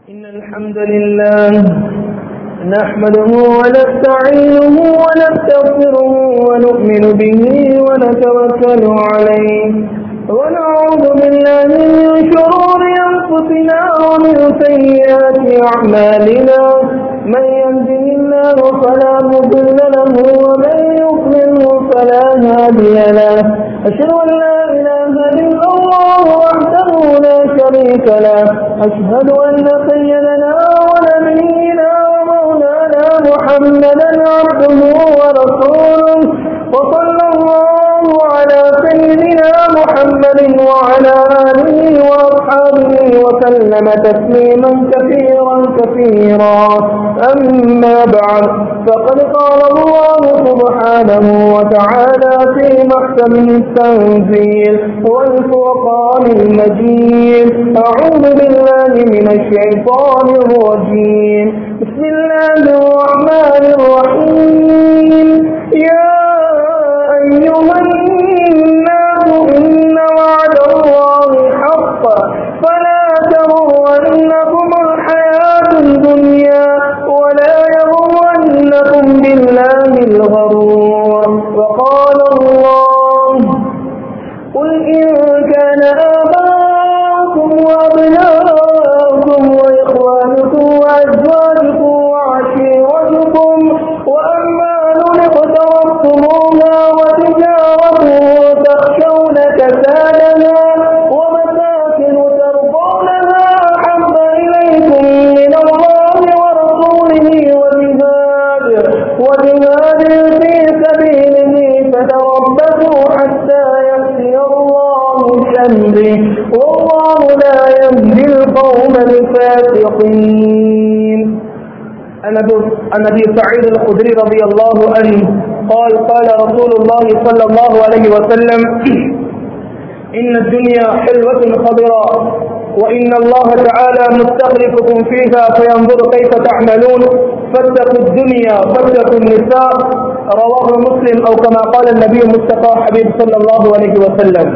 إن الحمد لله نحمده ونستعينه ونستغفره ونؤمن به ونتوكل عليه ونعوذ بالله من شرور أنفسنا ومن سيئات أعمالنا من يهده الله فلا مضل له ومن يضلل فلا هادي له أشهد أن لا إله إلا الله وحده لا شريك له أشهد أن سيدنا ونبينا ومولانا محمدا عبده ورسوله وصلى الله على سيدنا محمد وعلى آله وأصحابه وسلم تسليما كثيرا كثيرا أما بعد فقد قال الله سبحانه وتعالى في محكمه التنزيل والفرقان المجيد أعوذ بالله من الشيطان الرجيم بسم الله الرحمن الرحيم يا أيها الناس إن وعد الله حق فلا تغرنكم الحياة الدنيا ولا يغرنكم بالله الغرور وقال الله قل إن كان آباؤكم وأبناؤكم وإخوانكم وأزواجكم وعشيرتكم وأموال اقترفتموها وتجارة تخشون كسادها ومساكن ترضونها أحب إليكم من الله ورسوله وجهاد في سبيله فتربصوا حتى يأتي الله بأمره والله لا يهدي القوم الفاسقين. عن أبي سعيد الخدري رضي الله عنه قال قال رسول الله صلى الله عليه وسلم إن الدنيا حلوة خضراء وإن الله تعالى مستخلفكم فيها فينظر كيف تعملون فاتقوا الدنيا فاتقوا النساء رواه مسلم أو كما قال النبي المصطفى حبيب صلى الله عليه وسلم.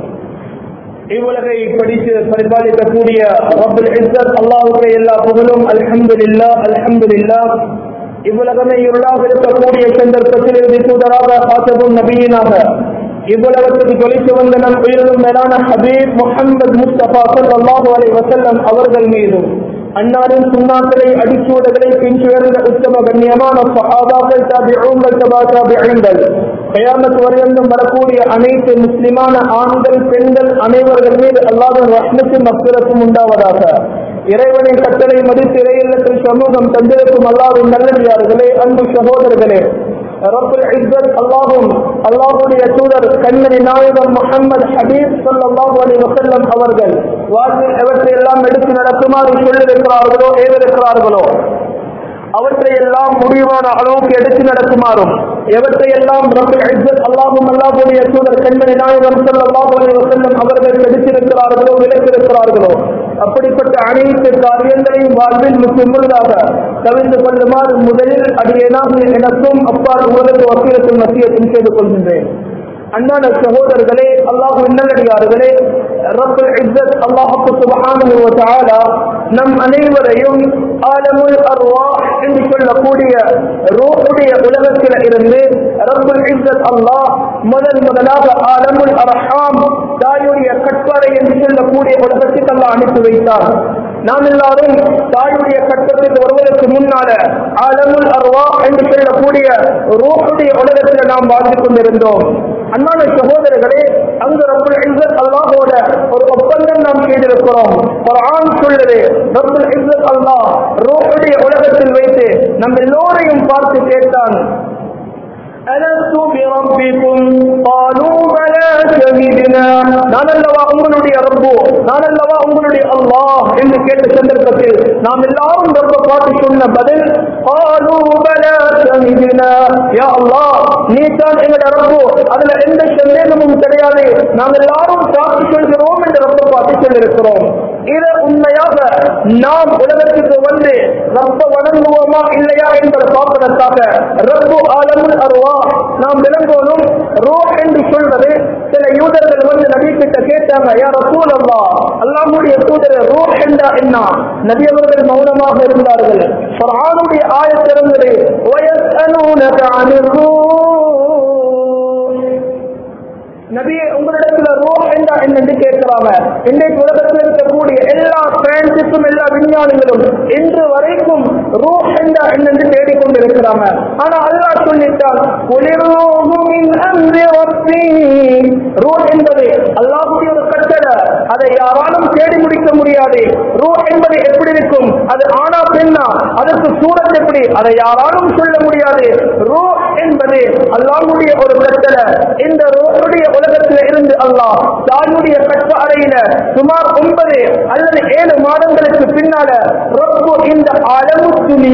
இவ்வுலகை படித்து பரிபாலிக்கக்கூடிய ரப்பல் இஸ்ஸத் அல்லாஹ்வுக்கே எல்லா புகழும். அல்ஹம்துலில்லாஹ் அல்ஹம்துலில்லாஹ். இவ்வுலகமே இருளாக இருக்கக்கூடிய சந்தர்ப்பத்தில் இறுதி தூதராக காத்தபுன் நபியினாக இவ்வுலகத்துக்கு ஜொலித்து வந்த நம் உயிரிலும் மேலான ஹபீப் முஹம்மது முஸ்தபா ஸல்லல்லாஹு அலைஹி வஸல்லம் அவர்கள் மீதும் அன்னாரின் சுன்னாக்களை அடிச்சூடுகளை பின்சுயர்ந்த உத்தம கண்ணியமான சஹாபாக்கள் தாபிஊன்கள் தபா தாபிஈன்கள் கியாமத் வரையிலும் வரக்கூடிய அனைத்து முஸ்லிமான ஆண்கள் பெண்கள் அனைவர்கள் மீது அல்லாஹ்வின் ரஹ்மத்தும் மக்ஃபிரத்தும் உண்டாவதாக. இறைவனின் கட்டளை மதித்து இறையில்லத்தில் சமூகம் தந்திருக்கும் அல்லாஹ்வின் நல்லடியார்களே, அன்பு சகோதரர்களே, ரப்பல் இஸ்ஸத் அல்லாஹ்வும் அல்லாஹ்வுடைய தூதர் கண்மணி நாயகம் முஹம்மது ஹபீப் ஸல்லல்லாஹு அலைஹி வஸல்லம் அவர்கள் வாழ்வில் எவற்றையெல்லாம் எடுத்து நடக்குமாறு சொல்லியிருக்கிறார்களோ ஏவிருக்கிறார்களோ அவற்றையெல்லாம் முடிவான அளவுக்கு எடுத்து நடக்குமாறும் எவற்றையெல்லாம் ரப்பல் இஸ்ஸத் அல்லாஹ்வும் அல்லாஹ்வுடைய தூதர் கண்மணி நாயகம் ஸல்லல்லாஹு அலைஹி வஸல்லம் அவர்கள் எடுத்திருக்கிறார்களோ விலக்கியிருக்கிறார்களோ அப்படிப்பட்ட அனைத்து காரியங்களையும் வாழ்வில் முற்றுமுழுதாக தவிர்த்து கொள்ளுமாறு முதலில் அடியேனாக எனக்கும் அப்பால் உங்களுக்கு வசீலத்தும் நசியத்தும் செய்து கொள்கின்றேன். அன்பான சகோதரர்களே, அல்லாஹ்வின் நல்லடியார்களே, ரப்பல் இஸ்ஸத் அல்லாஹ் சுப்ஹானஹு வ தஆலா நம் அனைவரையும் ஆலமுல் அர்வாஹ் என்று சொல்லக்கூடிய ரூஹுடைய உலகத்தில் இருந்து ரப்பல் இஸ்ஸத் அல்லாஹ் முதலாக ஆலமுல் அர்ஹாம் தாயுடைய கற்பறை என்று சொல்லக்கூடிய உலகத்துக்கு அல்லாஹ் அனுப்பி வைத்தார். நாம் எல்லாரும் தாயுடைய கற்பத்துக்கு வருவதற்கு முன்னால ஆலமுல் அர்வாஹ் என்று சொல்லக்கூடிய ரூஹுடைய உலகத்தில் நாம் வாழ்ந்து கொண்டிருந்தோம். அன்பான சகோதரர்களே, அங்கு ரப்பல் இஸ்ஸத் அல்லாஹ்வோட ஒரு ஒப்பந்தம் நாம் செய்திருக்கிறோம். குர்ஆன் சொல்லுது, ரப்பல் இஸ்ஸத் அல்லாஹ் ரூஹுடைய உலகத்தில் வைத்து நம்ம எல்லோரையும் பார்த்து கேட்டான், அலஸ்து பிரப்பிக்கும் قالوا بلى شهدنا. நான் அல்லவா உங்களுடைய ரப்பு, நான் அல்லவா உங்களுடைய அல்லாஹ் என்று கேட்ட சந்தர்ப்பத்தில் நாம் எல்லாரும் ரப்பை பார்த்து சொன்ன பதில் قالوا بلى شهدنا. யா அல்லாஹ், நீ தான் எங்களுடைய ரப்பு, அதுல எந்த சந்தேகமும் கிடையாது, நாங்கள் எல்லாரும் சாட்சி சொல்கிறோம் என்று ரப்பை பார்த்து சொல்லியிருக்கிறோம். இதை உண்மையாக நாம் உலகத்துக்கு வந்து ரப்ப வணங்குவோமா இல்லையா என்பதை பார்ப்பதற்காக ரப்பு ஆலமுல் அர்வாஹ் நாம் விளங்கணும். ரூஹ் என்று சொல்வது சில யூதர்கள் வந்து நபி கிட்ட கேட்டாங்க, யா ரசூலல்லாஹ், அல்லாஹ்வுடைய தூதரே, ரூஹ் என்றா என்ன? நபி அவர்கள் மௌனமாக இருந்தார்கள். குர்ஆனுடைய ஆயத் இருந்தது, வயஸ்அலூனக அனிர் ரூஹ். நபியே, உங்களிடத்துல ரூஹ் என்றா என்னன்னு கேட்கிறாங்க. இன்றைக்கு உலகத்தில் இருக்கக்கூடிய எல்லா சயின்டிஸ்டும் எல்லா விஞ்ஞானிகளும் இன்று வரைக்கும் ரூஹ் என்றா என்னன்னு தேடிக்கொண்டிருக்கிறாங்க. ஆனா அல்லாஹ் சொல்லிட்டான், ரூஹ் என்பது அல்லாஹ்வுடைய ஒரு கட்டளை, அதை யாராலும் தேடி முடிக்க முடியாது. ரூஹ் என்பது எப்படி இருக்கும்? அது ஆனா பெண்ணா? அதற்கு சூரத் எப்படி? அதை யாராலும் சொல்ல முடியாது. ரூஹ் என்பது அல்லாஹ்வுடைய ஒரு கட்டளை. இந்த ரூஹுடைய உலகத்தில் இருந்து அல்லாஹ் தாயுடைய கட்ட அறையில சுமார் 9 அல்லது 7 மாதங்களுக்கு பின்னால ரப்பு இந்த அலமு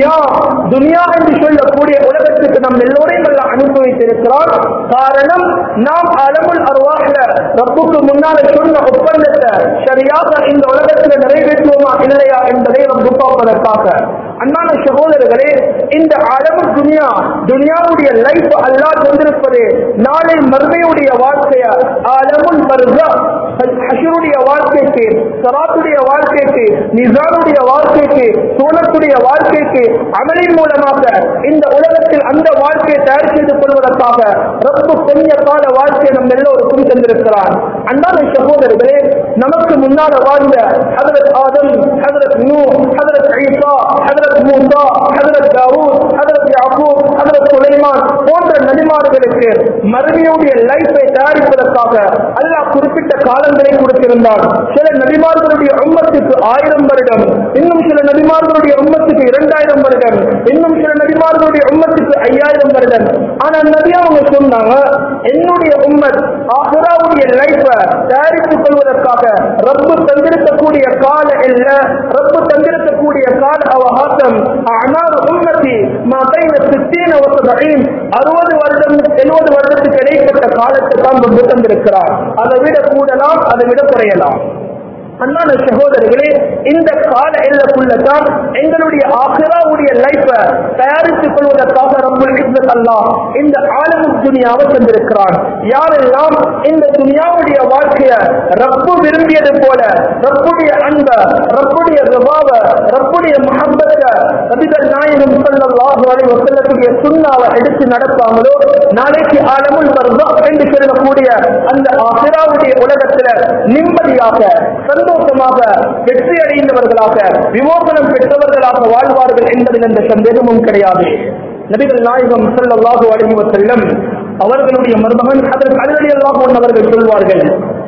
துனியா என்று சொல்லக்கூடிய உலகத்துக்கு நம் எல்லோரையும் எல்லாம் அனுப்பி வைத்திருக்கிறார். காரணம், நாம் அலமுல் அர்வாஹ்ல ரப்புக்கு முன்னால சொன்ன ஒப்பந்தத்தை சரியாக இந்த உலகத்தில் நிறைவேற்றுவோமா இல்லையா என்பதை ரப்பு பார்ப்பதற்காக. அன்பான சகோதரர்களே, இந்த அலமு துனியாவுடைய லைஃப் அல்லாஹ் தந்திருப்பது நாளை மறுமையுடைய வாழ்க்கைய ஆலமுல் பர்ஸா, ஹஷ்ருடைய வாழ்க்கைக்கு, ஸராத்துடைய வாழ்க்கைக்கு, மிஸானுடைய வாழ்க்கைக்கு, சூனத்துடைய வாழ்க்கைக்கு அமலின் மூலமாக இந்த உலகத்தில் அந்த வாழ்க்கையை தயார் செய்து கொள்வதற்காக ரப்பு கொஞ்ச கால வாழ்க்கையை நம் எல்லோருக்கும் தந்திருக்கிறார். அன்பான சகோதரர்களே, நமக்கு முன்னால் வாழ்ந்த ஹஜ்ரத் ஆதம், ஹஜ்ரத் நூஹ், ஹஜ்ரத் ஈசா, ஹஜ்ரத் மூசா, ஹஜ்ரத் தாவூத், ஹஜ்ரத் யாக்கூப், ஹஜ்ரத் சுலைமான் போன்ற நபிமார்களுக்கு மறுமையுடைய லைஃபை தயாரிப்பதற்காக அல்லாஹ் குறிப்பிட்ட காலங்களை கொடுத்திருந்தார். சில நபிமார்களுடைய உம்மத்துக்கு 1000 வருடம், இன்னும் சில நபிமார்களுடைய உம்மத்துக்கு 2000 வருடம், இன்னும் சில நபிமார்களுடைய உம்மத்துக்கு 5000 வருடம். ஆனா நபி அவங்க சொன்னாங்க, என்னுடைய உம்மத் ஆகிராவுடைய லைஃபை தயாரித்துக் கொள்வதற்காக ரப்பு தந்திருக்கக்கூடிய கால இல்ல, ரப்பு தந்திருக்கக்கூடிய கால அவகாசம் அனார் உம்மத்தி மாதைன 60 வ 70, 60 வருடம் 70 வருடத்துக்கு இடைப்பட்ட காலத்தை தான் ரப்பு தந்திருக்கிறார். அதை விட கூடலாம், அதை விட குறையலாம். அன்பான சகோதரர்களே, இந்த கால எல்லைக்குள்ளதான் எங்களுடைய ஆகிராவுடைய லைஃபை தயாரித்துக் கொள்வதற்காக ரப்புல் இஸ்ஸத் அல்லாஹ் இந்த ஆலமுல் துனியாவை தந்திருக்கிறான். யாரெல்லாம் இந்த துனியாவுடைய வாழ்க்கைய ரப்பு விரும்பியது போல ரப்புடைய அன்ப, ரப்புடைய ரிவாவ, ரப்புடைய முஹப்பத்த, நபிகள் நாயகம் ஸல்லல்லாஹு அலைஹி வஸல்லத்துடைய சுன்னாவை எடுத்து நடப்பாங்களோ, நாளைக்கு ஆலமுல் பர்ஸா என்று சொல்லக்கூடிய அந்த ஆகிராவுடைய உலகத்துல நிம்மதியாக, சந்தோஷமாக, வெற்றி அடைந்தவர்களாக, விமோசனம் பெற்றவர்களாக வாழ்வார்கள் என்பதில் எந்த சந்தேகமும் கிடையாது. நபிகள் நாயகம் ஸல்லல்லாஹு அலைஹி வஸல்லம் அவர்களுடைய மருமகன் ஹஜ்ரத் அலி ரலியல்லாஹு அன்ஹு அவர்கள் சொல்வார்கள்,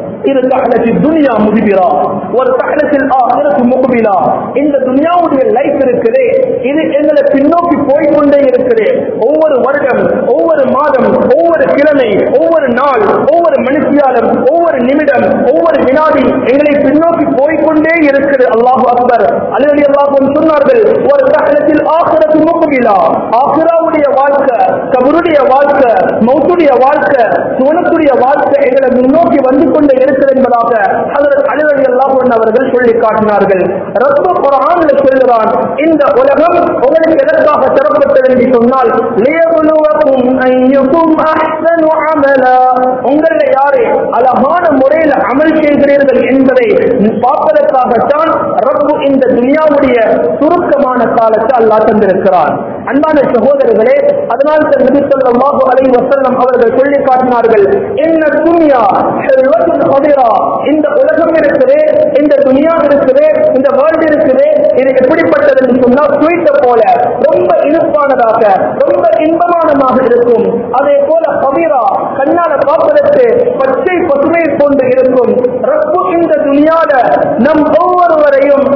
துனியா முதிபிரா ஒரு தகலத்தில் முகபிலா. இந்த துனியாவுடைய லைஃப் இருக்குது, இது எங்களை பின்னோக்கி போய்கொண்டே இருக்குது. ஒவ்வொரு வருடம், ஒவ்வொரு மாதம், ஒவ்வொரு கிழமை, ஒவ்வொரு நாள், ஒவ்வொரு மனுஷியாலும், ஒவ்வொரு நிமிடம், ஒவ்வொரு வினாடி எங்களை பின்னோக்கி போய்கொண்டே இருக்குது. அல்லாஹு அக்பர். அலி ரலியல்லாஹு அன்ஹு சொன்னார்கள், ஒரு தகலத்தில் ஆகிரத்து முகபிலா, ஆகிராவுடைய வாழ்க்கை, கபருடைய வாழ்க்கை, மௌத்துடைய வாழ்க்கை, சுவனத்துடைய வாழ்க்கை எங்களை முன்னோக்கி வந்து கொண்டே என்பதாக ஹஜ்ரத் அலி ரலியல்லாஹு அன்ஹு அவர்கள் சொல்லி காட்டினார்கள். ரப்பு குர்ஆன்ல சொல்கிறான், இந்த உலகம் உங்களுக்கு எதற்காக தரப்பட்டது என்று சொன்னால், லியப்லுவகும் அய்யுகும் அஹ்ஸனு அமலா, உங்களை யாரு அழகான முறையில் அமல் செய்கிறீர்கள் என்பதை பார்ப்பதற்காகத்தான் ரப்பு இந்த துனியாவுடைய சுருக்கமான காலத்தை அல்லாஹ் தந்திருக்கிறார். அன்பான சகோதரர்களே, அதனால் நபி ஸல்லல்லாஹு அலைஹி வஸல்லம் அவர்கள் சொல்லி காட்டினார்கள், இன்ன துன்யா ஹல்வத்துன் கதீரா, இந்த உலகம் இருக்குது, இந்த துனியா இருக்குது, இந்த வேர்ல்ட் இருக்குது, இது எப்படிப்பட்டது என்று சொன்னால் ஸ்வீட் போல ரொம்ப இனிப்பானதாக, ரொம்ப இன்பமானதாக இருக்கும். அதே போல கதீரா, கண்ணால பார்ப்பதற்கு பச்சை பசுமை கொண்டு இருக்கும். ரப்பு இந்த துனியால நம் ஒவ்வொருவரையும்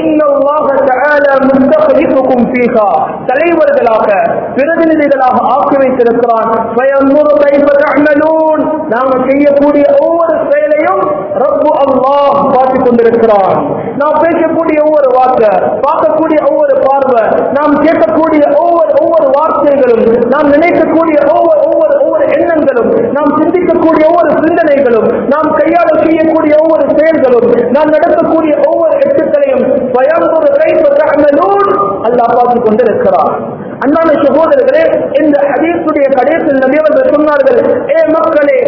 தலைவர்களாக, பிரதிநிதிகளாக ஆக்கி வைத்திருக்கிறான். நாங்கள் செய்யக்கூடிய ஒவ்வொரு செயலையும் ரப்பு அல்லாஹ் பார்த்துக் கொண்டிருக்கிறான். நாம் பேசக்கூடிய ஒவ்வொரு வார்த்தை, பார்க்கக்கூடிய ஒவ்வொரு பார்வை, நாம் கேட்கக்கூடிய ஒவ்வொரு வார்த்தைகளும், நாம் நினைக்கக்கூடிய ஒவ்வொரு எண்ணங்களும், நாம் சிந்திக்கக்கூடிய ஒவ்வொரு சிந்தனைகளும், நாம் கையாள செய்யக்கூடிய ஒவ்வொரு செயல்களும், நாம் நடக்கக்கூடிய ஒவ்வொரு எட்டுக்களையும் அல்லாஹ் பார்த்துக் கொண்டிருக்கிறார். அன்பான சகோதரர்களே, இந்த ஹதீஸுடைய கடைசியில் நபி அவர்கள் சொன்னார்கள், ஏ மக்களே,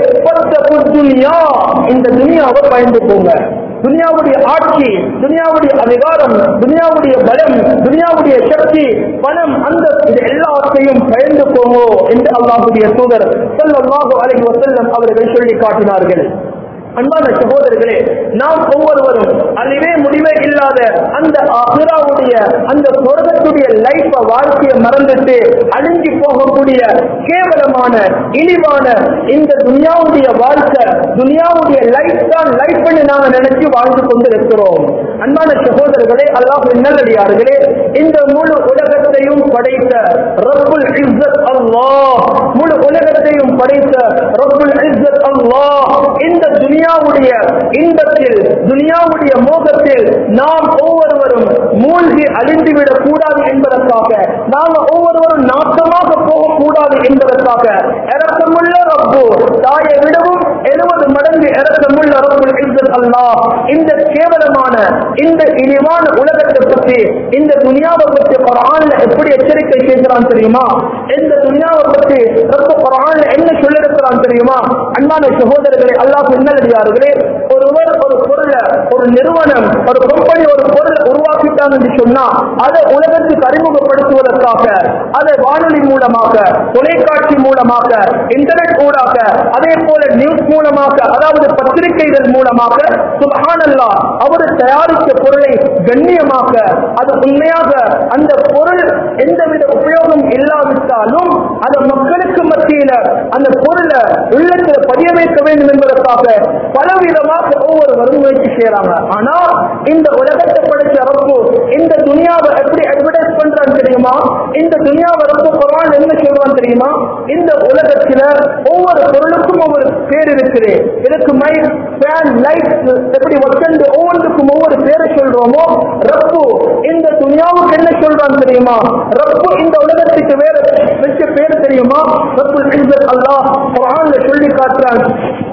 துன்யா, இந்த துனியாவை பயந்து போங்க. துனியாவுடைய ஆட்சி, துனியாவுடைய அதிகாரம், துனியாவுடைய பலம், துனியாவுடைய சக்தி, பணம், அந்த எல்லாத்தையும் பயந்து போங்கோ என்று அல்லாஹ்வுடைய தூதர் ஸல்லல்லாஹு அலைஹி வஸல்லம் அவர்கள் சொல்லி காட்டினார்கள். அன்பான சகோதரர்களே, நாம் ஒவ்வொருவரும் அழிவே முடிவே இல்லாத அந்த ஆகிராவுடைய அந்த சொர்க்கத்துடைய லைஃப் வாழ்க்கையை மறந்துட்டு அழிஞ்சு போகக்கூடிய கேவலமான இழிவான இந்த துனியாவுடைய வாழ்க்கை, துனியாவுடைய லைஃப் தான் லைஃப் பண்ணி நாங்க நினைச்சு வாழ்ந்து கொண்டிருக்கிறோம். அன்பான சகோதரர்களே, அல்லாஹ்வின் நல்லடியார்களே, இந்த முழு உலகத்தையும் படைத்த ரப்புல் இஸ்ஸத் அல்லாஹ், முழு உலகத்தையும் படைத்த ரப்புல் இஸ்ஸத் அல்லாஹ் இந்த துனியாவுடைய இன்பத்தில், துனியாவுடைய மோகத்தில் நாம் ஒவ்வொருவரும் மூழ்கி அழிந்துவிடக் கூடாது என்பதற்காக, நாம் ஒவ்வொருவரும் நாசமாக போகக்கூடாது என்பதற்காக இரக்கமுள்ள ரப்பு, தாயை விடவும் 70 மடங்கு இரக்கமுள்ள ரப்புல் இஸ்ஸத் அல்லாஹ் இந்த கேவலமான இந்த இழிவான உலகத்தை பற்றி, இந்த துனியாவை பற்றி குர்ஆன்ல எப்படி எச்சரிக்கை செய்கிறான் தெரியுமா? இந்த துனியாவை பற்றி ரப்பு குர்ஆன்ல என்ன சொல்லியிருக்கிறான் தெரியுமா? அன்பான சகோதரர்களே, அல்லாஹ்வின் நல்லடியார்களே, ஒருவர் ஒரு பொருளை, ஒரு நிறுவனம், ஒரு கம்பெனி ஒரு பொருளை உருவாக்கிட்டாங்க என்று சொன்னா அதை உலகத்துக்கு அறிமுகப்படுத்துவதற்காக, அதை வானொலி மூலமாக, தொலைக்காட்சி மூலமாக, இன்டர்நெட் ஊடாக, அதே போல நியூஸ் மூலமாக, அதாவது பத்திரிகைகள் மூலமாக, சுப்ஹானல்லாஹ், அவர் தயாரித்த பொருளை கண்ணியமாக, அது உண்மையாக அந்த பொருள் எந்தவித உபயோகம் இல்லாவிட்டாலும் அது மக்களுக்கு மத்தியில அந்த பொருளை உள்ளத்தில் பதிய வைக்க வேண்டும் என்பதற்காக பலவிதமாக ஒவ்வொருவரும் முயற்சி செய்யறாங்க. ஆனா இந்த உலகத்தை படைச்ச ரப்பு இந்த துனியாவை எப்படி அட்வர்டைஸ் பண்றான்னு தெரியுமா? இந்த துனியாவை ரப்பு குர்ஆன் என்ன சொல்றான் தெரியுமா? இந்த உலகத்துல ஒவ்வொரு பொருளுக்கும் ஒவ்வொரு பேர் இருக்குது. இதுக்கு மைக், ஃபேன், லைட், எப்படி வசந்து ஒவ்வொன்றுக்கும் ஒவ்வொரு பேரை சொல்றோமோ, ரப்பு இந்த துனியாவுக்கு என்ன சொல்றான் தெரியுமா? ரப்பு இந்த உலகத்துக்கு வேற வச்ச பேர் தெரியுமா? ரப்புல் இஸ்ஸத் அல்லாஹ் குர்ஆன்ல சொல்லி காட்டுறான்,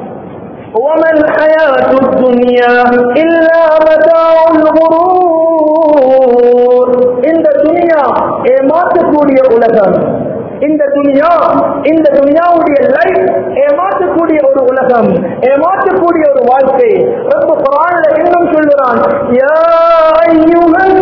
وَمَا الْحَيَاةُ الدُّنْيَا إِلَّا مَتَاعُ الْغُرُورِ. இந்த துனியா ஏமாற்றக்கூடிய உலகம். இந்த துனியா, இந்த துனியாவுடைய லைஃப் ஏமாற்றக்கூடிய ஒரு உலகம், ஏமாற்றக்கூடிய ஒரு வாழ்க்கை. ரப்பு குர்ஆன்ல இன்னும் சொல்றான், யா அய்யுஹன்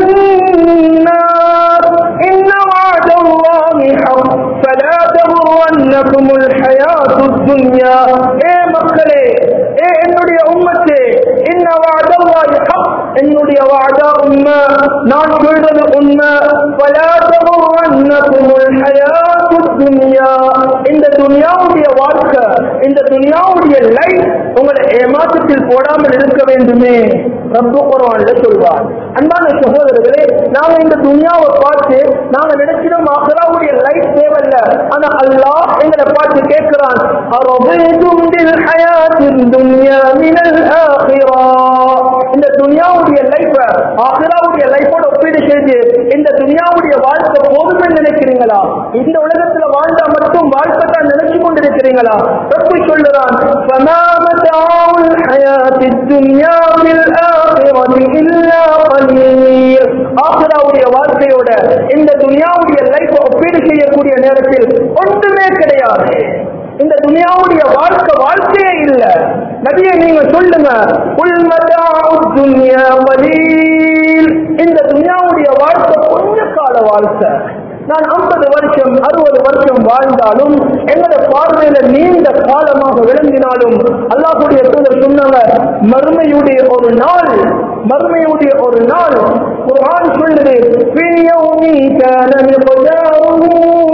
நாஸ் இன்ன வஅதல்லாஹி ஹக் ஃபலா தகுர்ரன்னகுமுல் ஹயாத்துத் துன்யா. ஏ மக்களே, ஏ என்னுடைய உம்மத்தே, இன்ன வஅதல்லாஹி ஹக், என்னுடைய வஅதா உண்மை, நான் சொல்றது உண்மை. ஃபலா தகுர்ரன்னகுமுல் ஹயாத்துத் துன்யா. இந்த துனியாவுடைய வாழ்க்கை, இந்த துனியாவுடைய லைஃப் உங்களை ஏமாற்றத்தில் போடாமல் இருக்க வேண்டுமே ரப்பு குர்ஆன்ல சொல்வார். அன்பான சகோதரர்களே, நாங்க இந்த துனியாவை பார்த்து நாங்க நினைச்சிடும் ஆகிராவுடைய லைஃப் தேவையில்ல. ஆனா அல்லாஹ் எங்களை பார்த்து கேட்கிறான், அரபீதும் பில் ஹயாத்தின் துன்யா மினல் ஆகிரா. இந்த துனியாவுடைய லைஃப் ஆகிராவுடைய லைஃபோட ஒப்பீடு செய்து இந்த துனியாவுடைய வாழ்க்கை போதுமே நினைக்கிறீங்களா? இந்த உலகத்துல வாழ்ந்தா மட்டும் வாழ்க்கை தான் நினைச்சு கொண்டிருக்கிறீங்களா? ரப்பு சொல்லுறான், ஃபமா மதாஉல் ஹயாத்தித் துன்யா பில் ஆகிரத்தி இல்லா கலீல். ஆகிராவுடைய வாழ்க்கையோட இந்த துனியாவுடைய லைஃப் ஒப்பீடு செய்யக்கூடிய நேரத்தில் ஒன்றுமே கிடையாது. இந்த துனியாவுடைய வாழ்க்கையே இல்ல. நபியே நீங்க சொல்லுங்க, குல் மதாஉத் துன்யா கலீல். இந்த துனியாவுடைய வாழ்க்கை கொஞ்ச கால வாழ்க்கை. நான் 50 வருஷம் 60 வருஷம் வாழ்ந்தாலும் எங்களோட பார்வையில நீண்ட காலமாக விளங்கினாலும் அல்லாஹ்வுடைய தூதர் சொன்னாங்க, மறுமையுடைய ஒரு நாள், மறுமையுடைய ஒரு நாள் குர்ஆன் சொல்லுது, ஃபீ யௌமி கான மிக்தாருஹு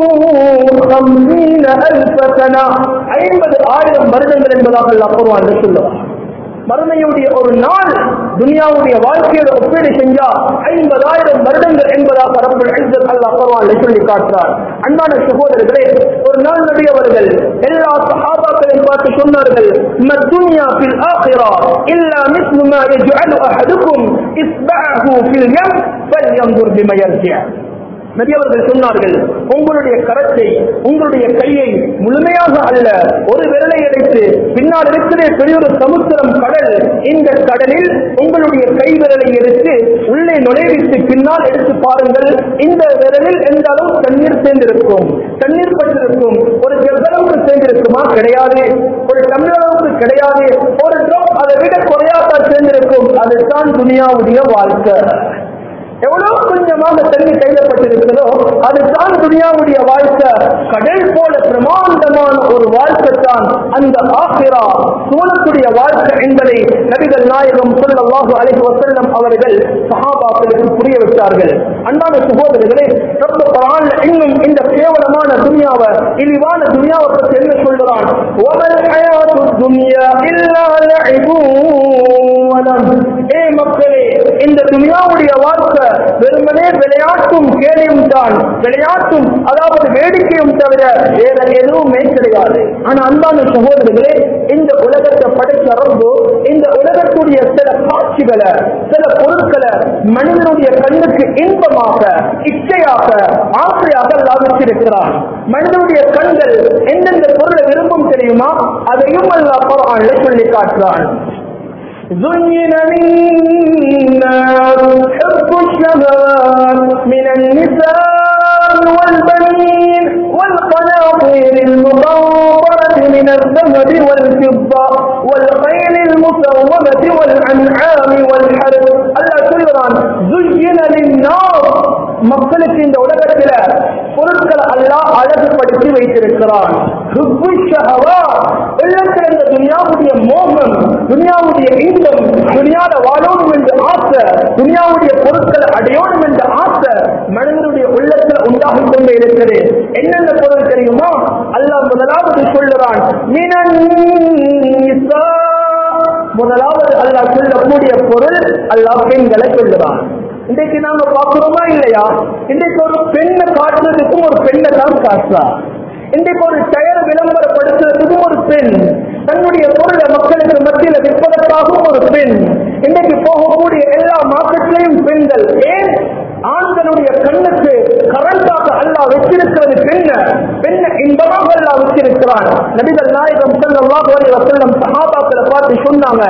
50000 சனா, 50,000 வருடங்கள் என்பதாக அல்லாஹ் குர்ஆன்ல சொல்லுவார். மறுமையுடைய ஒரு நாள் துனியாவுடைய வாழ்க்கையோட ஒப்பீடு செஞ்சா 50,000 வருடங்கள் என்பதாக ரப்புல் இஸ்ஸத் அல்லாஹ் குர்ஆன்ல சொல்லி காட்டுறார். அன்பான சகோதரர்களே, ஒரு நாள் நபி அவர்கள் எல்லா சஹாபாக்களையும் பார்த்து சொன்னார்கள், மத்துன்யா ஃபில் ஆகிரா இல்லா மிஸ்லு மா யஜ்அலு அஹதுக்கும் இஸ்பஅஹு ஃபில் யம் ஃபல்யன்ظுர் பிமா யர்ஜி. நபி அவர்கள் சொன்னார்கள், உங்களுடைய கரத்தை, உங்களுடைய கையை முழுமையாக அல்ல, ஒரு விரலை எடுத்து பின்னால் இருக்கிற பெரிய ஒரு சமுத்திரம் கடல், இந்த கடலில் உங்களுடைய கை விரலை எடுத்து உள்ளே நுழைவித்து பின்னால் எடுத்து பாருங்கள். இந்த விரலில் எந்த அளவு தண்ணீர் சேர்ந்திருக்கும், தண்ணீர் பட்டிருக்கும். ஒரு ஜெல்லளவுக்கு சேர்ந்திருக்குமா? கிடையாது. ஒரு டம்ளர் அளவுக்கு கிடையாது. ஒரு ட்ராப் அதை விட குறையாத்தான் சேர்ந்திருக்கும். அதுதான் துனியாவுடைய வாழ்க்கை. எவ்வளவு கொஞ்சமாக தண்ணி கைதப்பட்டிருக்கிறதோ அதுதான் துனியாவுடைய வாழ்க்கை. கடல் போல பிரமாண்டமான ஒரு வாழ்க்கை தான் அந்த ஆகிரா சூழக்கூடிய வாழ்க்கை என்பதை நபிகள் நாயகம் ஸல்லல்லாஹு அலைஹி வஸல்லம் அவர்கள் சஹாபாக்களுக்கு புரிய வைத்தார்கள். அன்பான சகோதரர்களே, ரப்ப குர்ஆன்ல இன்னும் இந்த கேவலமான துனியாவை, இழிவான துனியாவை பற்றி என்ன சொல்கிறான்? வமல் ஹயாத்து துன்யா இல்லா லஇபுன் வலஹ். ஏ மக்களே, இந்த துனியாவுடைய வாழ்க்கை வெறுமனே விளையாட்டும் கேலியும் தான். விளையாட்டும், அதாவது வேடிக்கையும் தவிர வேற எதுவுமே கிடையாது. ஆனா அன்பான சகோதரர்களே, இந்த உலகத்தை படைத்த ரப்பு இந்த உலகத்துடைய சில காட்சிகளை, சில பொருட்களை மனிதனுடைய கண்ணுக்கு இன்பமாக, இச்சையாக, ஆசையாக லாபிச்சிருக்கிறான். மனிதனுடைய கண்கள் எந்தெந்த பொருளை விரும்பும் தெரியுமா? அதையும் அல்லாஹ் குர்ஆன்ல சொல்லி காட்டுறான். زين للناس حب الشهوات من النساء والبنين والقناطير المقنطرة من الذهب والفضة والخيل المسومة والأنعام والحرث. الله சொல்றான், زين للناس, மக்களுக்கு இந்த உலகத்தில் பொருட்களை அல்லாஹ் அழகுபடுத்தி வைத்திருக்கிறான். உள்ளத்தில் இந்த துனியாவுடைய மோகம், துனியாவுடைய இன்பம், துனியால வாழணும் என்ற ஆசை, துனியாவுடைய பொருட்களை அடையணும் என்ற ஆசை மனிதனுடைய உள்ளத்தில் உண்டாகிக் கொண்டே இருக்கிறது. என்னென்ன பொருள் தெரியுமா? அல்லாஹ் முதலாவது சொல்லுறான், முதலாவது அல்லாஹ் சொல்லக்கூடிய பொருள் அல்லாஹ் பெண்களை சொல்லுறான். இன்றைக்கு நாங்க பார்க்கிறோமா இல்லையா? இன்றைக்கு ஒரு பெண்ணை காட்டுறதுக்கும் ஒரு பெண்ணை தான் காட்டுறா. இன்றைக்கு ஒரு டயர் விளம்பரப்படுத்துறதுக்கும் ஒரு பெண், தன்னுடைய பொருளை மக்களுக்கு மத்தியில் விற்பதற்காகவும் ஒரு பெண். இன்றைக்கு போகக்கூடிய எல்லா மார்க்கெட்லையும் பெண்கள். ஏன்? ஆண்களுடைய கண்ணுக்கு கரண்டாக அல்லாஹ் வச்சிருக்கிறது பெண்ணை இன்பமாக அல்லாஹ் வச்சிருக்கிறான். நபிகள் நாயகம் ஸல்லல்லாஹு அலைஹி வஸல்லம் சஹாபாக்களை பார்த்து சொன்னாங்க,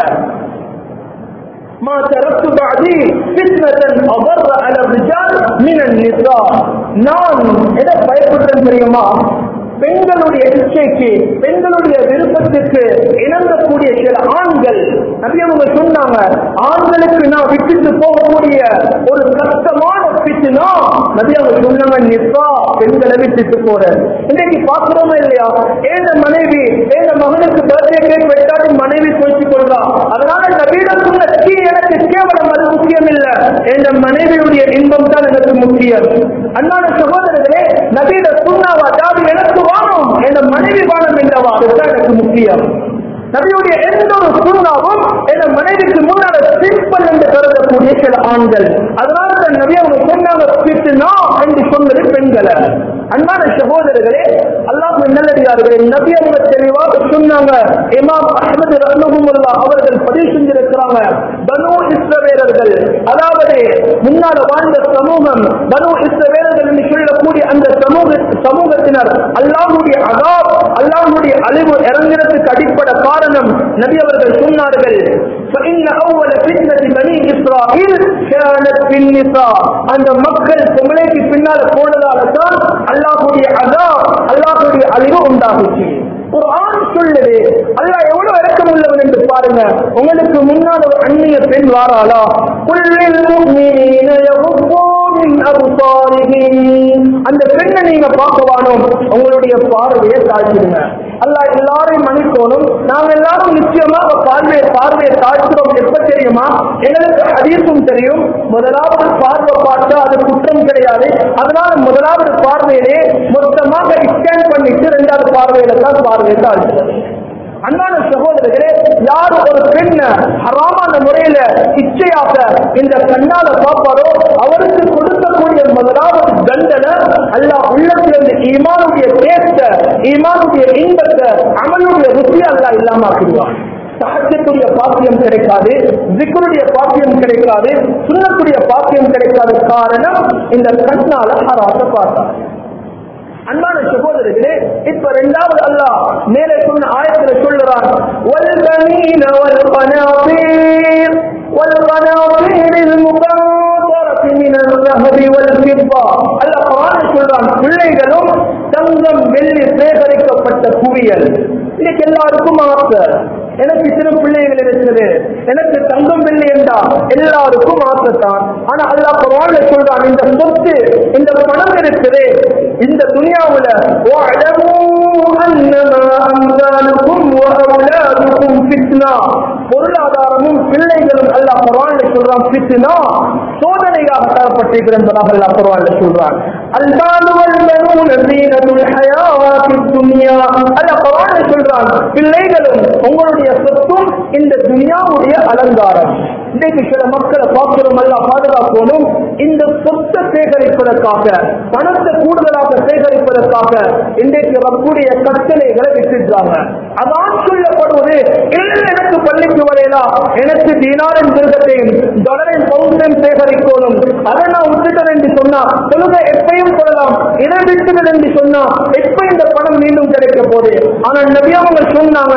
ما تركت بعدي فتنة أضر على الرجال من النساء. நான் எதை பயப்படுறேன் தெரியுமா? பெண்களுடைய இச்சைக்கு, பெண்களுடைய விருப்பத்துக்கு இணங்கக்கூடிய சில ஆண்கள். நபி அவங்க சொன்னாங்க, ஆண்களுக்கு நான் விட்டுட்டு போகக்கூடிய ஒரு கஷ்டமான பிச்சுனா நபி அவங்க சொன்னாங்க, நிசா, பெண்களை விட்டுட்டு போற. இன்னைக்கு பார்க்கிறோமா இல்லையா? ஏழ மனைவி, ஏழ மகனுக்கு பர்த்டே கேக் வெட்டாடி மனைவி போய்ச்சி கொள்றா. அதனால நபியிடம் சொன்ன எனக்கு கேவலம் அது முக்கியம் இல்ல, என்ற மனைவியுடைய இன்பம் தான் எனக்கு முக்கியம். அன்பான சகோதரர்களே, நபியிடம் சொன்னாவா ஜாதி எனக்கு வாழும், என்ற மனைவி வாழும் என்றவா, அதுதான் எனக்கு முக்கியம். நபியுடைய எந்த ஒரு சுண்ணாவும் என்ற மனைவிக்கு முன்னால சிம்பிள் என்று கருதக்கூடிய சில ஆண்கள். அதனால தான் நபி அவங்க சொன்னாங்க என்று சொன்னது பெண்களை. அன்பான சகோதரர்களே, அல்லாஹ் நல்லடியார்களே, நபி அவங்க தெளிவாக சொன்னாங்க. இமாம் அஹ்மது ரஹ்மஹுல்லாஹ் அவர்கள் பதிவு செஞ்சிருக்கிறாங்க, பனு இஸ்ரவேலர்கள், அதாவது முன்னால வாழ்ந்த சமூகம், பனு இஸ்ரவேலர்கள் என்று சொல்லக்கூடிய அந்த சமூகத்தினர் அல்லாஹ்வுடைய அஸாப், அல்லாஹ்வுடைய அழிவு இறங்குறதுக்கு அடிப்படை காரணம் நபி அவர்கள் சொன்னார்கள், فإن أول فتنة بني إسرائيل كانت في النساء. அந்த மக்கள் பொம்பளைக்கு பின்னால போனதால தான் அல்லாஹ்வுடைய அஸாப், அல்லாஹ்வுடைய அழிவு உண்டாகுச்சு. குர்ஆன் சொல்லுது, அல்லாஹ் எவ்வளவு இரக்கம் உள்ளவன் என்று பாருங்க. உங்களுக்கு முன்னால் ஒரு அந்நிய பெண் வாராளா? குல்லில் முஃமினீன யகுஃபூ மின் அப்சாரிஹிம். அந்த பெண்ணை நீங்க பார்க்கவானோம், உங்களுடைய பார்வையை தாழ்த்திடுங்க. அல்லாஹ் எல்லாரையும் மன்னிக்கணும். நாங்க எல்லாரும் நிச்சயமாக பார்வையை தாழ்த்துறோம். எப்ப தெரியுமா? எங்களுக்கு ஹதீஸும் தெரியும், முதலாவது பார்வை பார்த்தா அது குற்றம் கிடையாது. அதனால முதலாவது பார்வையிலே மொத்தமாக ஸ்கேன் பண்ணிட்டு இரண்டாவது பார்வையில தான் பார்வையை தாழ்த்துறது. அன்பான சகோதரர்களே, யார் ஒரு பெண்ண ஹராமான முறையில இச்சையாக இந்த கண்ணால பார்ப்பாரோ அவருக்கு கொடுக்கக்கூடிய முதலாவது தண்டனை அல்லாஹ் உள்ளத்திலிருந்து ஈமானுடைய டேஸ்ட, ஈமானுடைய இன்பத்தை, அமலுடைய ருசியை அல்லாஹ் இல்லாம ஆக்கிடுவான். தஹஜ்ஜுடைய பாக்கியம் கிடைக்காது, zikruடைய பாக்கியம் கிடைக்காது, சுன்னத்துடைய பாக்கியம் கிடைக்காத காரணம் இந்த கண்ணால ஹராத்தை பார்த்தா. அன்பான சகோதரர்களே, இப்ப இரண்டாவது அல்லாஹ் மேலே சொன்ன ஆயத்துல சொல்லுறான், வல்பனீன வல்கனாதீர் வல்கனாதீரில் முகந்தரத் மினல் ذهب والفضة. அல்லாஹ் குர்ஆனில் சொல்றான், பிள்ளைகளும் தங்கம் வெள்ளி சேகரிக்கப்பட்ட குவியல். இன்னைக்கு எல்லாருக்கும் ஆசை, எனக்கு சிறு பிள்ளைகள் இருக்குது, எனக்கு தங்கம் வெள்ளி என்றா எல்லாருக்கும் ஆசைத்தான். ஆனா அல்லாஹ் குர்ஆனில் சொல்றான், இந்த சொத்து இந்த பணம் இருக்குது இந்த துனியாவுல பொருளாதாரமும் பிள்ளைகளும் அல்லாஹ் குர்ஆனில் சொல்றான் ஃபித்னா, சோதனையாக தரப்பட்டிருக்கிறது என்பதாக அல்லாஹ் குர்ஆனில் சொல்றான். அல்மாலு வல்பனூன ஸீனத்துல் ஹயாத்தித் துன்யா. அல்லாஹ் குர்ஆனில் சொல்றான், பிள்ளைகளும் உங்களுடைய சொத்தும் இந்த துனியாவுடைய அலங்காரம். இன்றைக்கு சில மக்களை பார்க்கிறோம், அல்லாஹ் பாதுகாக்கணும், இந்த சொத்தை சேகரிப்பதற்காக, பணத்தை கூடுதலாக சேகரிப்பதற்காக இன்றைக்கு ரப்புடைய கட்டளைகளை விட்டுட்டாங்க. அதான் சொல்லப்படுவது, எனக்கு பள்ளிக்கு வரையலாம், எனக்கு தீனாரின் திருகத்தையும் டாலரின் பவுண்டையும் சேகரிக்கணும், அதை நான் விட்டுட்டேன் என்று சொன்னா சொல்லுங்க எப்பையும் சொல்லலாம், இதை விட்டுகள் என்று சொன்னா எப்ப இந்த பணம் மீண்டும் கிடைக்க போகுது. ஆனால் நபி அவங்க சொன்னாங்க,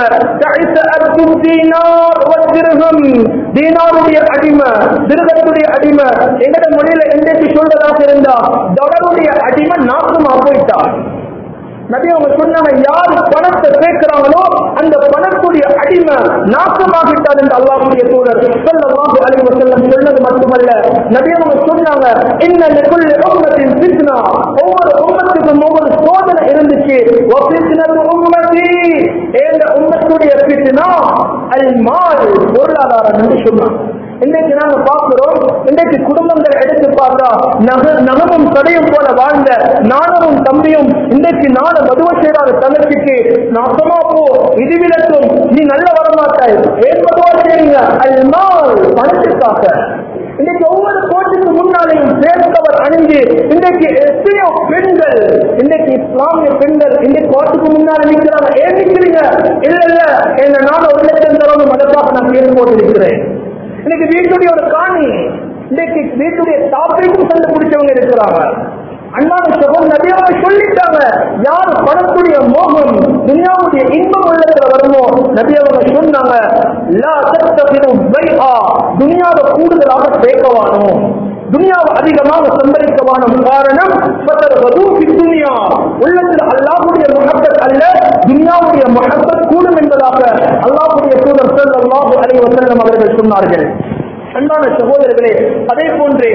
தீனாருடைய அடிமை திருகத்துடைய அடிமை, எங்கட மொழியில எந்தெந்தி சொல்றதாக இருந்தா டாலருடைய அடிமை நாசமா போயிட்டார். நபி அவங்க சொன்னாங்க, யார் பணத்தை சேர்க்கிறாங்களோ அந்த பணத்துடைய அடிமை நாசமாகிட்டார் என்று அல்லாஹ்வுடைய தூதர் ஸல்லல்லாஹு அலைஹி வஸல்லம் சொன்னது மட்டுமல்ல, நபி அவங்க சொன்னாங்க, இன்ன லிகுல்லி உம்மத்தின் ஃபித்னா, ஒவ்வொரு உம்மத்துக்கும் ஒவ்வொரு சோதனை இருந்துச்சு. வ ஃபித்னத்து உம்மதி, இந்த உம்மத்துடைய ஃபித்னா அல் மால், பொருளாதாரம் என்று சொன்னாங்க. இன்றைக்கு நாங்க பார்க்கிறோம், இன்றைக்கு குடும்பங்களை எடுத்து பார்த்தா நகமும் கடையும் போல வாழ்ந்த நானும் தம்பியும் இன்றைக்கு நான மதுவ செய்யாத தங்கச்சிக்கு நாசமா போ, இது விளக்கும், நீ நல்ல வரமாட்டாய், ஏன் மதுவா செய்யுங்க, அல்மால், பணத்திற்காக. இன்னைக்கு ஒவ்வொரு கோட்டுக்கு முன்னாலேயும் சேர்க்கவர் அணிஞ்சு இன்றைக்கு எத்தனையோ பெண்கள், இன்றைக்கு இஸ்லாமிய பெண்கள் இன்றைக்கு கோட்டுக்கு முன்னால நிற்கிறாங்க. ஏன் நிற்கிறீங்க? இல்ல இல்ல, என்ன நான் 1 லட்சம் தரணும், அதற்காக நான் கேட்டு போட்டிருக்கிறேன். இன்னைக்கு வீட்டுடைய ஒரு காணி, இன்னைக்கு வீட்டுடைய டாப்பிக்கும் சண்டை பிடிச்சவங்க இருக்கிறாங்க. அண்ணாத சகோதரர் நபியாக சொல்லிட்டாங்க, யார் பணத்துடைய மோகம் துனியாவுடைய இன்பம் உள்ளத்துல வருமோ நபியாக சொன்னாங்க, லா தத்தகிரு பைஆ, துனியாவை கூடுதலாக சேர்க்கவானோ, துனியாவை அதிகமாக சம்பரிக்கவான காரணம் துனியா, உள்ளத்தில் அல்லாஹ்வுடைய முஹப்பத் அல்ல துனியாவுடைய முஹப்பத் கூடும் என்பதாக அல்லாஹ்வுடைய தூதர் ஸல்லல்லாஹு அலைஹி வஸல்லம் அவர்கள் சொன்னார்கள். அன்பான சகோதரர்களே, அதே போன்று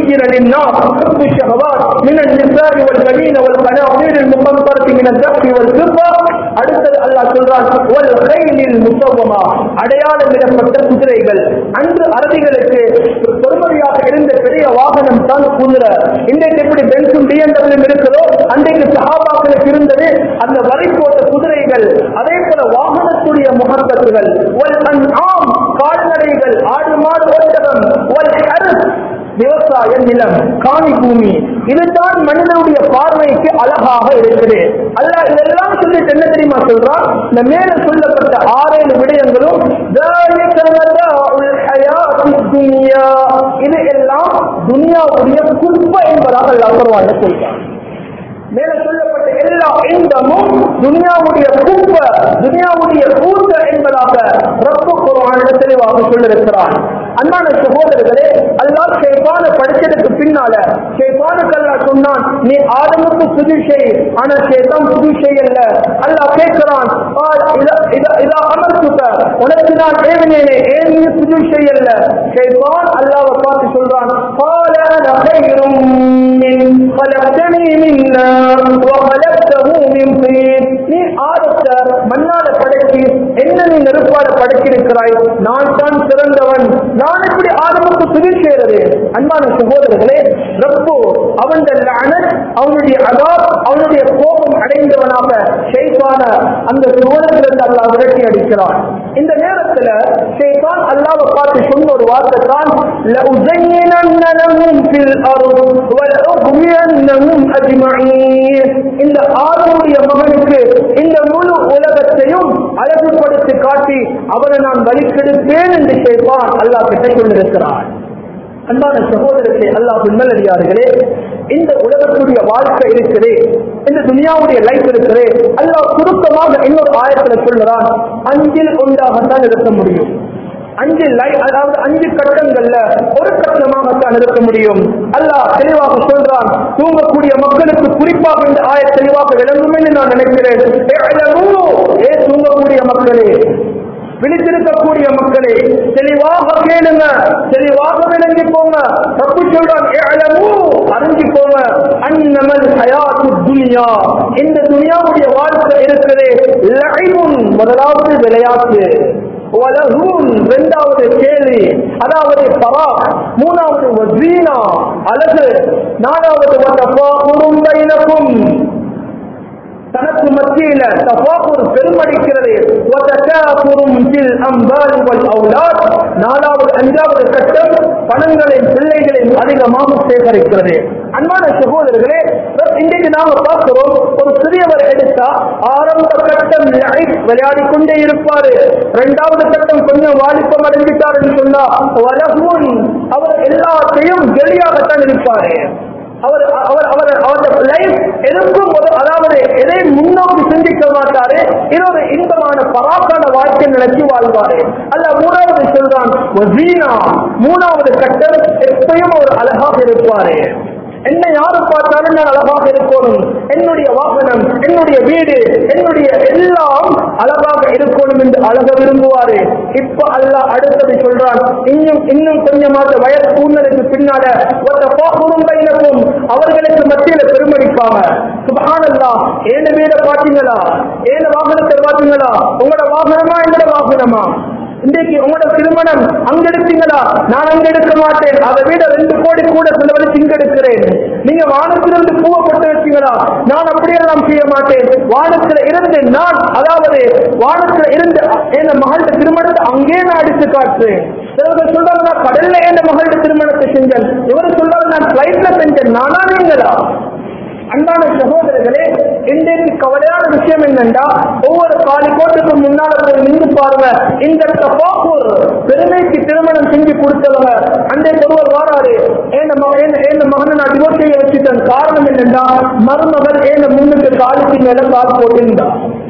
அடுத்தது அல்லாஹ் சொல்றான், அடையாளமிடப்பட்ட குதிரைகள். அன்று அரபிகளுக்கு பெருமதியாக இருந்த பெரிய வாகனம் தான் குதிரை. இன்றைக்கு எப்படி பென்சும் BMW இருக்கிறதோ அன்றைக்கு சஹாபாக்களுக்கு இருந்தது அந்த வரி போட்ட குதிரைகள். அதே போல வாகனத்துடைய முகத்தத்துகள், கால்நடைகள், ஆடு மாடு, விவசாய நிலம், காணி பூமி, இதுதான் மனிதனுடைய பார்வைக்கு அழகாக இருக்குது. அல்லாஹ் இதெல்லாம் சொல்லிட்டு என்ன தெரியுமா சொல்றான், இந்த மேல சொல்லப்பட்ட 6-7 விடயங்களும் இது எல்லாம் துனியாவுடைய குப்பை என்பதாக அல்லாஹ் குர்ஆன்ல சொல்றான். மேல சொல்லப்பட்ட எல்லா இன்பமும் துனியாவுடைய குப்பை, துனியாவுடைய கூட்ட என்பதாக ரப்பு குர்ஆன்ல தெளிவாக சொல்லியிருக்கிறான். அன்பான சகோதரர்களே, அல்லாஹ் ஷைத்தானை படைச்சதுக்கு பின்னால ஷைத்தானுக்கு அல்லாஹ் சொன்னான், நீ ஆதமுக்கு சுஜூத் செய், ஆனா ஷைத்தான் சுஜூத் செய்யல. அல்லாஹ் கேட்கிறான், உனக்கு நான் ஏவினேனே, ஏன் நீ சுஜூத் செய்யல? ஷைத்தான் அல்லாஹ்வை பார்த்து சொல்றான், நீ ஆதத்தை மண்ணால படைச்சி என்ன நீ நெருப்பால படைச்சிருக்கிறாய், நான் தான் சிறந்தவன், நான் எப்படி ஆதமுக்கு சுஜூத் செய்யறது? அன்பான சகோதரர்களே, ரப்பு அவனுடைய லஅனத், அவனுடைய அதாப், அவனுடைய கோபம் அடைந்தவனாக ஷைத்தான அந்த சுவனத்திலிருந்து அல்லாஹ் விரட்டி அடிக்கிறான். இந்த நேரத்துல ஷைத்தான் அல்லாஹ்வை பார்த்து சொன்ன ஒரு வார்த்தை தான் லஉஸையினன்ன லஹும் ஃபில் அர்த் வலஉஹ்யன்னஹும் அஜ்மஈன். இந்த ஆதமுடைய மகனுக்கு இந்த முழு உலகத்தையும் அழகுபடுத்தி காட்டி அவரை நான் வழிகெடுப்பேன் என்று ஷைத்தான் அல்லாஹ் கிட்ட சொல்லியிருக்கிறார். அன்பான சகோதரர்களே, அல்லாஹ்வின் நல்லடியார்களே, இந்த உலகத்துடைய வாழ்க்கை இருக்குது, இந்த துனியாவுடைய லைஃப் இருக்குது. அல்லாஹ் சுருக்கமாக இன்னொரு ஆயத்துல சொல்றான், அஞ்சில் ஒன்றாகத்தான் இருக்க முடியும். அதாவது 5 கட்டங்கள்ல ஒரு கட்டமாகத்தான் இருக்க முடியும். அல்லாஹ் தெளிவாக சொல்றான். தூங்கக்கூடிய மக்களுக்கு குறிப்பாக இந்த ஆயத் தெளிவாக விளங்கும் என்று நான் நினைக்கிறேன். தூங்கக்கூடிய மக்களே, விழித்திருக்கக்கூடிய மக்களே, தெளிவாக கேளுங்க, தெளிவாக விளங்கி போங்க. தப்பு சொல்றான், அறிஞ்சு போங்க. அன்னமல் ஹயாத்து துனியா, இந்த துனியாவுடைய வாழ்க்கை இருக்குது. லஐபுன், முதலாவது விளையாட்டு, வலஹூன், இரண்டாவது கேலி, அதாவது பராக், மூணாவது வஸீனா, அழகு, நாலாவது வதஃபாகுரும் பைனகும், தனக்கு மத்தியில தஃபாகுர் பெருமடிக்கிறது. வதகாபுரும் ஃபில் அம்வால் வல் அவுலாத், நாலாவது அஞ்சாவது கட்டம் பணங்களையும் பிள்ளைகளையும் அதிகமாக சேகரிக்கிறது. அன்பான சகோதரர்களே, இன்றைக்கு நாம பார்க்கிறோம், ஒரு சிறியவர் எடுத்தா ஆரம்ப கட்டம் விளையாடி கொண்டே இருப்பாரு. இரண்டாவது கட்டம் கொஞ்சம் வாலிப்பம் அடைஞ்சிட்டார் என்று சொன்னா வலஹூன், அவர் எல்லாத்தையும் வெளியாகத்தான் இருப்பாரு. எதுக்கும் அதாவது எதை முன்னோக்கி சிந்திக்க மாட்டாரு. இது ஒரு இன்பமான பராக்கான வாழ்க்கை நினைச்சு வாழ்வாரு. அல்ல மூணாவது சொல்றான் வஸீனா, மூணாவது கட்டம் எப்பயும் ஒரு அழகாக இருப்பாரு. என்னை யாரு பார்த்தாலும் நான் அழகாக இருக்கணும், என்னுடைய வாகனம், என்னுடைய வீடு, என்னுடைய எல்லாம் அழகாக இருக்கணும் என்று அழக விரும்புவாரு. இப்ப அல்லாஹ் அடுத்தது சொல்றான், இன்னும் கொஞ்சமாக வயது கூர்ந்ததுக்கு பின்னால அவர்களுக்கு மத்தியில பெருமடிப்பாங்க. சுப்ஹானல்லாஹ், ஏன வீட பாத்தீங்களா, ஏன வாகனத்தை பாத்தீங்களா, உங்களோட வாகனமா எங்களோட வாகனமா, இன்றைக்கு உங்களோட திருமணம் அங்க எடுத்தீங்களா, நான் அங்க எடுக்க மாட்டேன், அதை விட 2 கோடி கூட செலவழித்து இங்க எடுக்கிறேன். நீங்க வானத்திலிருந்து பூவை போட்டு வச்சீங்களா, நான் அப்படியெல்லாம் செய்ய மாட்டேன். வானத்துல இருந்து நான், அதாவது வானத்துல இருந்து என் மகளோட திருமணத்தை அங்கே நான் அடித்து காட்டுறேன். சிலர்கள் சொல்றாங்க நான் கடல்ல என் மகளோட திருமணத்தை செஞ்சேன், இவரு சொல்றாங்க நான் பிளைட்ல செஞ்சேன். நானா நீங்களா? அன்பான சகோதரர்களே, இன்றைக்கு கவலையான விஷயம் என்னன்னா, ஒவ்வொரு காலிக்கோட்டுக்கு முன்னால போய் நின்று பாருங்க. இந்த தஃபாகுர், பெருமைக்கு திருமணம் செஞ்சு கொடுத்தவங்க, அன்றைக்கு ஒருவர் வாராரு, என் மகனை நான் டிவோர்ஸ் செய்ய வச்சுட்டேன். காரணம் என்னன்னா, மருமகள் என் முன்னுக்கு காலுக்கு மேல கால் போட்டிருந்தா.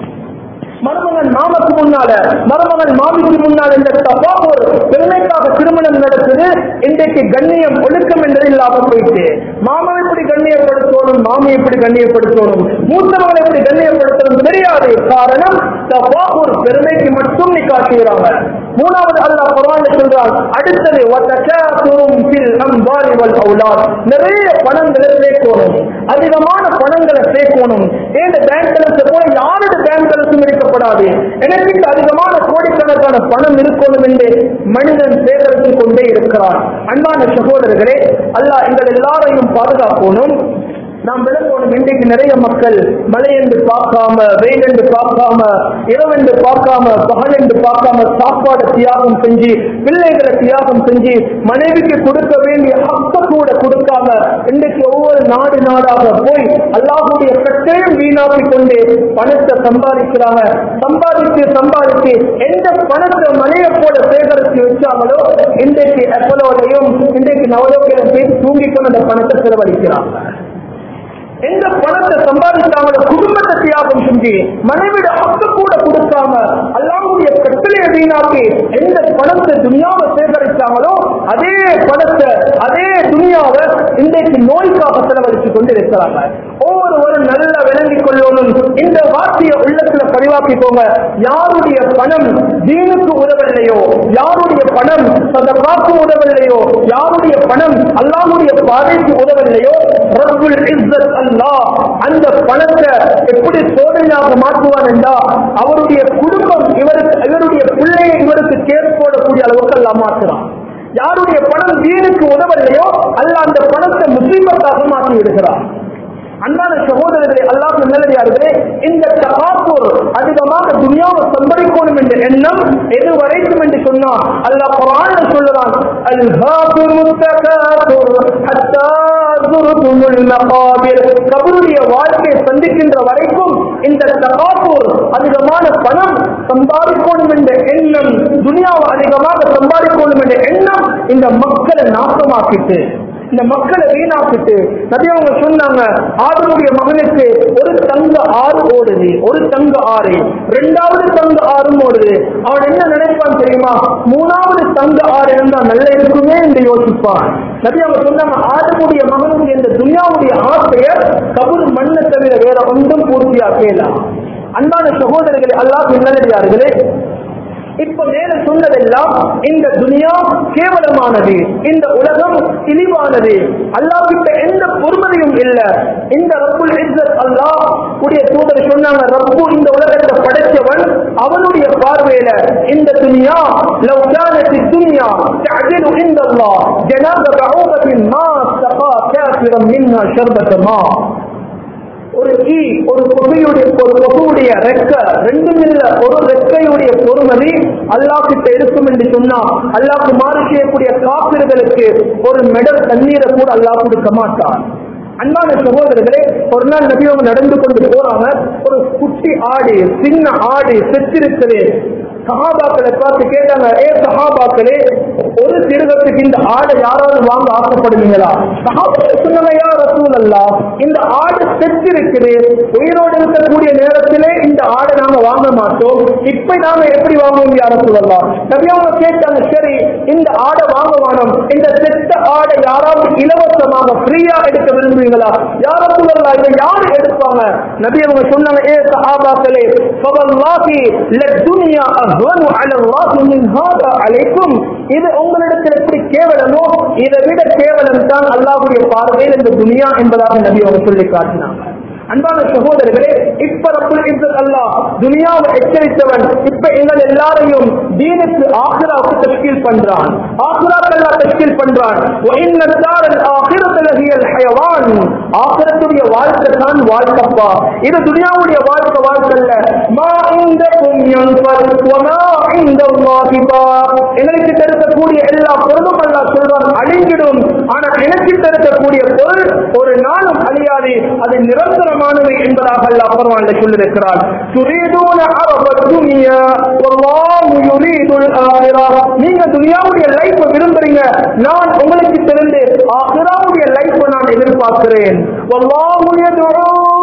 மருமகன் மாமக்கு முன்னால, மருமகன் மாமிக்கு முன்னால் இந்த தஃபாகுர் பெருமைக்காக திருமணம் நடக்குது. இன்றைக்கு கண்ணியம் ஒழுக்கம் என்பது இல்லாம போயிட்டு, மாமா எப்படி கண்ணியப்படுத்தணும், மாமி எப்படி கண்ணியப்படுத்தணும், மூத்தவங்களை எப்படி கண்ணியப்படுத்தணும் தெரியாது. காரணம் தஃபாகுர் பெருமைக்கு மட்டும் நீ காட்டுகிறாங்க. மூணாவது அல்லாஹ் குர்ஆன்ல சொல்றான், அடுத்தது வதகாதுரும் ஃபில் அம்வால் வல் அவுலாத், நிறைய பணங்களை சேர்க்கணும், அதிகமான பணங்களை சேர்க்கணும். ஏன் பேங்க் பேலன்ஸ் போல யாரோட பேங்க் பேலன்ஸும் இருக்கப்படாது, எனக்கு அதிகமான கோடிக்கணக்கான பணம் இருக்கணும் என்று மனிதன் சேகரித்துக் கொண்டே இருக்கிறான். அன்பான சகோதரர்களே, அல்லாஹ் எங்கள் எல்லாரையும் பாதுகாக்கணும். நாம் விளக்கணும், இன்றைக்கு நிறைய மக்கள் மழை என்று பார்க்காம, வெயில் என்று பார்க்காம, இரவு என்று பார்க்காம, பகல் என்று பார்க்காம சாப்பாடு தியாகம் செஞ்சு, பிள்ளைகளை தியாகம் செஞ்சு, மனைவிக்கு கொடுக்க வேண்டிய ஹக்க கூட கொடுக்காம இன்றைக்கு ஒவ்வொரு நாடாக போய் அல்லாஹ்வுடைய கட்டளையும் வீணாக்கி கொண்டு பணத்தை சம்பாதிக்கிறாங்க. சம்பாதித்து எந்த பணத்தை மனையை போல சேகரித்து வச்சாங்களோ, இன்றைக்கு எப்பலோடையும் இன்றைக்கு நவலோகையிலும் போய் தூங்கிக்கொண்டு அந்த பணத்தை செலவழிக்கிறாங்க. எந்த பணத்தை சம்பாதித்தாங்களோ குடும்பத்தை தியாகம் செஞ்சு, மனைவிட ஹக்கு கூட கொடுக்காம அல்லாஹ்வுடைய கட்டளையை வீணாக்கி எந்த பணத்தை துனியாவை சேகரித்தாங்களோ அதே பணத்தை, அதே துனியாவை இன்றைக்கு நோய்க்காக செலவழித்துக் கொண்டு இருக்கிறாங்க. ஒவ்வொருவரும் நல்லா விளங்கிக் கொள்ளணும். இந்த வார்த்தையை உள்ளத்துல பதிவாக்கிக்கோங்க. யாருடைய பணம் தீனுக்கு உதவலையோ, யாருடைய பணம் சதகாக்கு உதவலையோ, யாருடைய பணம் அல்லாஹ்வுடைய பாதைக்கு உதவலையோ, ரப்புல் இஸ்ஸத் அல்லாஹ் அந்த பணத்தை எப்படி சோதனையாக மாற்றுவான் என்றால், அவருடைய குடும்பம் இவருடைய பிள்ளையை இவருக்கு கேட்போடக்கூடிய அளவுக்கு அல்லாஹ் மாற்றுறான். யாருடைய பணம் தீனுக்கு உதவலையோ அல்லாஹ் அந்த பணத்தை முஸ்லிமத்தாக மாற்றி விடுகிறார். அன்பான சகோதரர்களே, அல்லாஹ் நல்லடியார்களே, இந்த தகாபுர் அதிகமாக துனியாவை சம்பாதிக்கணும் என்ற எண்ணம் எது வரைக்கும் என்று சொன்னால் அல்லாஹ் குர்ஆன்ல சொல்றான், அல்ஹாகுல் முத்தகாபுர் ஹத்தா ஸுர்துல் மகாபிர். கபருடைய வாழ்க்கையை சந்திக்கின்ற வரைக்கும் இந்த தகாபுர் அதிகமான பணம் சம்பாதிக்கணும் என்ற எண்ணம், துனியாவை அதிகமாக சம்பாதிக்கணும் என்ற எண்ணம் இந்த மக்களை நாசமாக்கிட்டு, இந்த மக்களை வீணாக்கிட்டு நபி அவங்க சொன்னாங்க, ஆதமுடைய மகனுக்கு ஒரு தங்க ஆறு ஓடுது, ஒரு தங்க ஆறு, இரண்டாவது தங்க ஆறும் ஓடுது. அவன் என்ன நினைப்பான் தெரியுமா? மூணாவது தங்க ஆறு இருந்தா நல்ல இருக்குமே என்று யோசிப்பான். நபி அவங்க சொன்னாங்க, ஆதமுடைய மகனுக்கு இந்த துன்யாவுடைய ஆசையை கபூர் மண்ணை தவிர வேற ஒன்றும் பூர்த்தியாக்கலாம். அன்பான சகோதரர்களே, அல்லாஹ் நல்லடியார்களே, இப்ப மேல சொன்னதெல்லாம் இந்த துனியா கேவலமானது, இந்த உலகம் இழிவானது, அல்லாஹ் கிட்ட எந்த பொறுமதியும் இல்ல. இந்த ரப்புல் இஸ்ஸத் அல்லாஹ் உடைய தூதர் சொன்னாங்க, ரப்பு இந்த உலகத்தை படைச்சவன், அவனுடைய பார்வையில இந்த துனியா லவ் கானத் துன்யா தஅதிலு இன்தல்லாஹ் ஜனாப பஊபத்தின் மா ஸகா காஃபிரன் மின்ஹா ஷர்பத மா. ஒரு ஈ, ஒரு கொசுடைய ரெக்க, ரெண்டும் இல்ல, ஒரு ரெக்கையுடைய பொறுமதி அல்லாஹ் கிட்ட இருக்கும் என்று சொன்னா அல்லாஹ்க்கு மாறு செய்யக்கூடிய காபிர்களுக்கு ஒரு மெடல் தண்ணீரை கூட அல்லாஹ் கொடுக்க மாட்டான். அன்பான சகோதரர்களே, ஒரு நாள் நபி அவங்க நடந்து கொண்டு போறாங்க, ஒரு குட்டி ஆடு, சின்ன ஆடு செத்திருக்குது. சஹாபாக்களை பார்த்து கேட்டாங்க, ஏ சஹாபாக்களே, ஒரு திருகத்துக்கு இந்த ஆடை யாராவது வாங்க ஆசைப்படுவீங்களா? சஹாபாக்கள் சொன்னாங்க, யா ரசூலல்லாஹ், இந்த ஆடு செத்திருக்குது, உயிரோடு இருக்கக்கூடிய நேரத்திலே இந்த ஆடை நாங்க வாங்க மாட்டோம், இப்ப நாங்க எப்படி வாங்குவோம் யா ரசூலல்லாஹ்? நபி அவங்க கேட்டாங்க, சரி இந்த ஆடை வாங்க வேணும், இந்த செத்த ஆடை யாராவது இலவசமாக ஃப்ரீயா எடுக்க விரும்புவீங்களா? யா ரசூலல்லாஹ், இதை யாரு எடுப்பாங்க? நபி அவங்க சொன்னாங்க, ஏ சஹாபாக்களே, ஃபவல்லாஹி லத்துன்யா அஹ்வனு அலல்லாஹி மின் ஹாதா அலைக்கும். இது உங்களிடத்தில் எப்படி கேவலமோ இதை விட கேவலம் தான் அல்லாஹ்வுடைய பார்வையில் இந்த துனியா என்பதாக நபி அவங்க சொல்லி காட்டினாங்க. அன்பான சகோதரர்களே, இப்ப ரப்புல் இஸ்ஸத் அல்லாஹ் துனியாவை எச்சரித்தவன், இப்ப எங்கள் எல்லாரையும் தீனுக்கு ஆখিরাவுக்கு தஷ்கீல் பண்றான், ஆখিরাக்கு அல்லாஹ் தஷ்கீல் பண்றான். வ இன்ன தாரல் ஆখিরাத்து லஹியல் ஹயவான். ஆখিরাத்துடைய வாழ்க்கை தான் வாழ்க்கைப்பா, இது துனியாவுடைய வாழ்க்கை வாழ்க்கல்ல. மா இந்தகும் யன்ஃபர் வ மா இந்தல்லாஹி பா. எங்களுக்கு தரக்கூடிய எல்லா பொருளும் அல்லாஹ் சொல்றான் அழிஞ்சிடும், ஆனா எனக்கு தரக்கூடிய பொருள் ஒரு நாளும் அழியாது, அது நிரந்தரமானவை என்பதாக அல்லாஹ் குர்ஆனில் சொல்லியிருக்கிறார். துரீதுன அரபத் துன்யா வல்லாஹு யுரீதுல் ஆகிரா. நீங்க துனியாவுடைய லைஃப் விரும்புறீங்க, நான் உங்களுக்கு தெரிந்து ஆகிராவுடைய லைஃப் நான் எதிர்பார்க்கிறேன். வல்லாஹு யதுஊ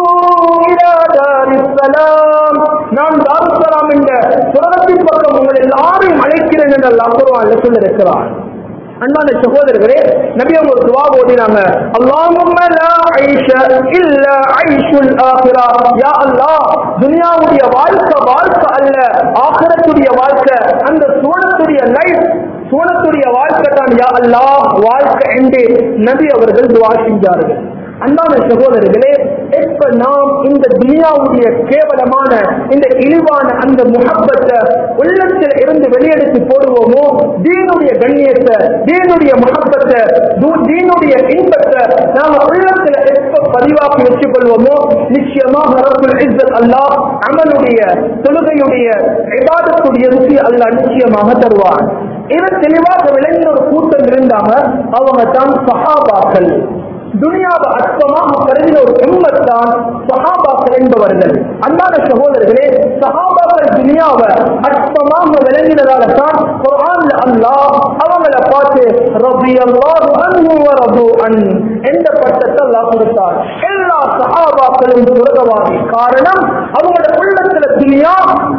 இலா தாரிஸ் ஸலாம். நான் தாருஸ் ஸலாம் என்ற சுவனத்தின் பக்கம் உங்களை எல்லாரையும் அழைக்கிறேன் என்று அல்லாஹ் குர்ஆனில் சொல்லியிருக்கிறார். அன்பான சகோதரர்களே, நபி அவங்க ஒரு துஆ ஓதினாங்க, அல்லாஹும்ம லா ஐஷ இல்லா ஐஷுல் ஆகிரா. யா அல்லாஹ், துனியாவுடைய வாழ்க்கை வாழ்க்கை அல்ல, ஆகிரத்துடைய வாழ்க்கை, அந்த சுவனத்துடைய லைஃப், சுவனத்துடைய வாழ்க்கை தான் யா அல்லாஹ் வாழ்க்கை என்று நபி அவர்கள் துஆ செஞ்சார்கள். அன்பான சகோதரர்களே, எப்ப நாம் இந்த துனியாவுடைய கேவலமான இந்த இழிவான அந்த முஹப்பத்தை உள்ளத்தில் இருந்து வெளியெடுத்து போடுவோமோ, தீனுடைய கண்ணியத்தை, தீனுடைய முஹப்பத்தை, தீனுடைய இன்பத்தை நாம உள்ளத்தில் எப்ப பதிவாக்கி வச்சுக் கொள்வோமோ, நிச்சயமாக ரப்புல் இஸ்ஸத் அல்லாஹ் அமலுடைய, தொழுகையுடைய, இபாதத்துடைய ருசி அல்லாஹ் நிச்சயமாக தருவான். இது தெளிவாக விளங்கின ஒரு கூட்டம் இருந்தாங்க, அவங்க தான் சஹாபாக்கள். துனியாவை அற்பமாக கருதின ஒரு உம்மத்தான் சஹாபாக்கள் என்பவர்கள். அன்பான சகோதரர்களே, சஹாபாக்கள் துனியாவை அற்பமாக விளங்கினதால தான் குர்ஆன்ல அல்லாஹ் அவங்களை பார்த்து ரலியல்லாஹு அன்ஹு வ ரது அன் என்ற பட்டத்தை அல்லாஹ் கொடுத்தார். எல்லா சஹாபாக்களும் சொர்க்கவாதி. காரணம், அவங்களோட உள்ளத்துல துனியா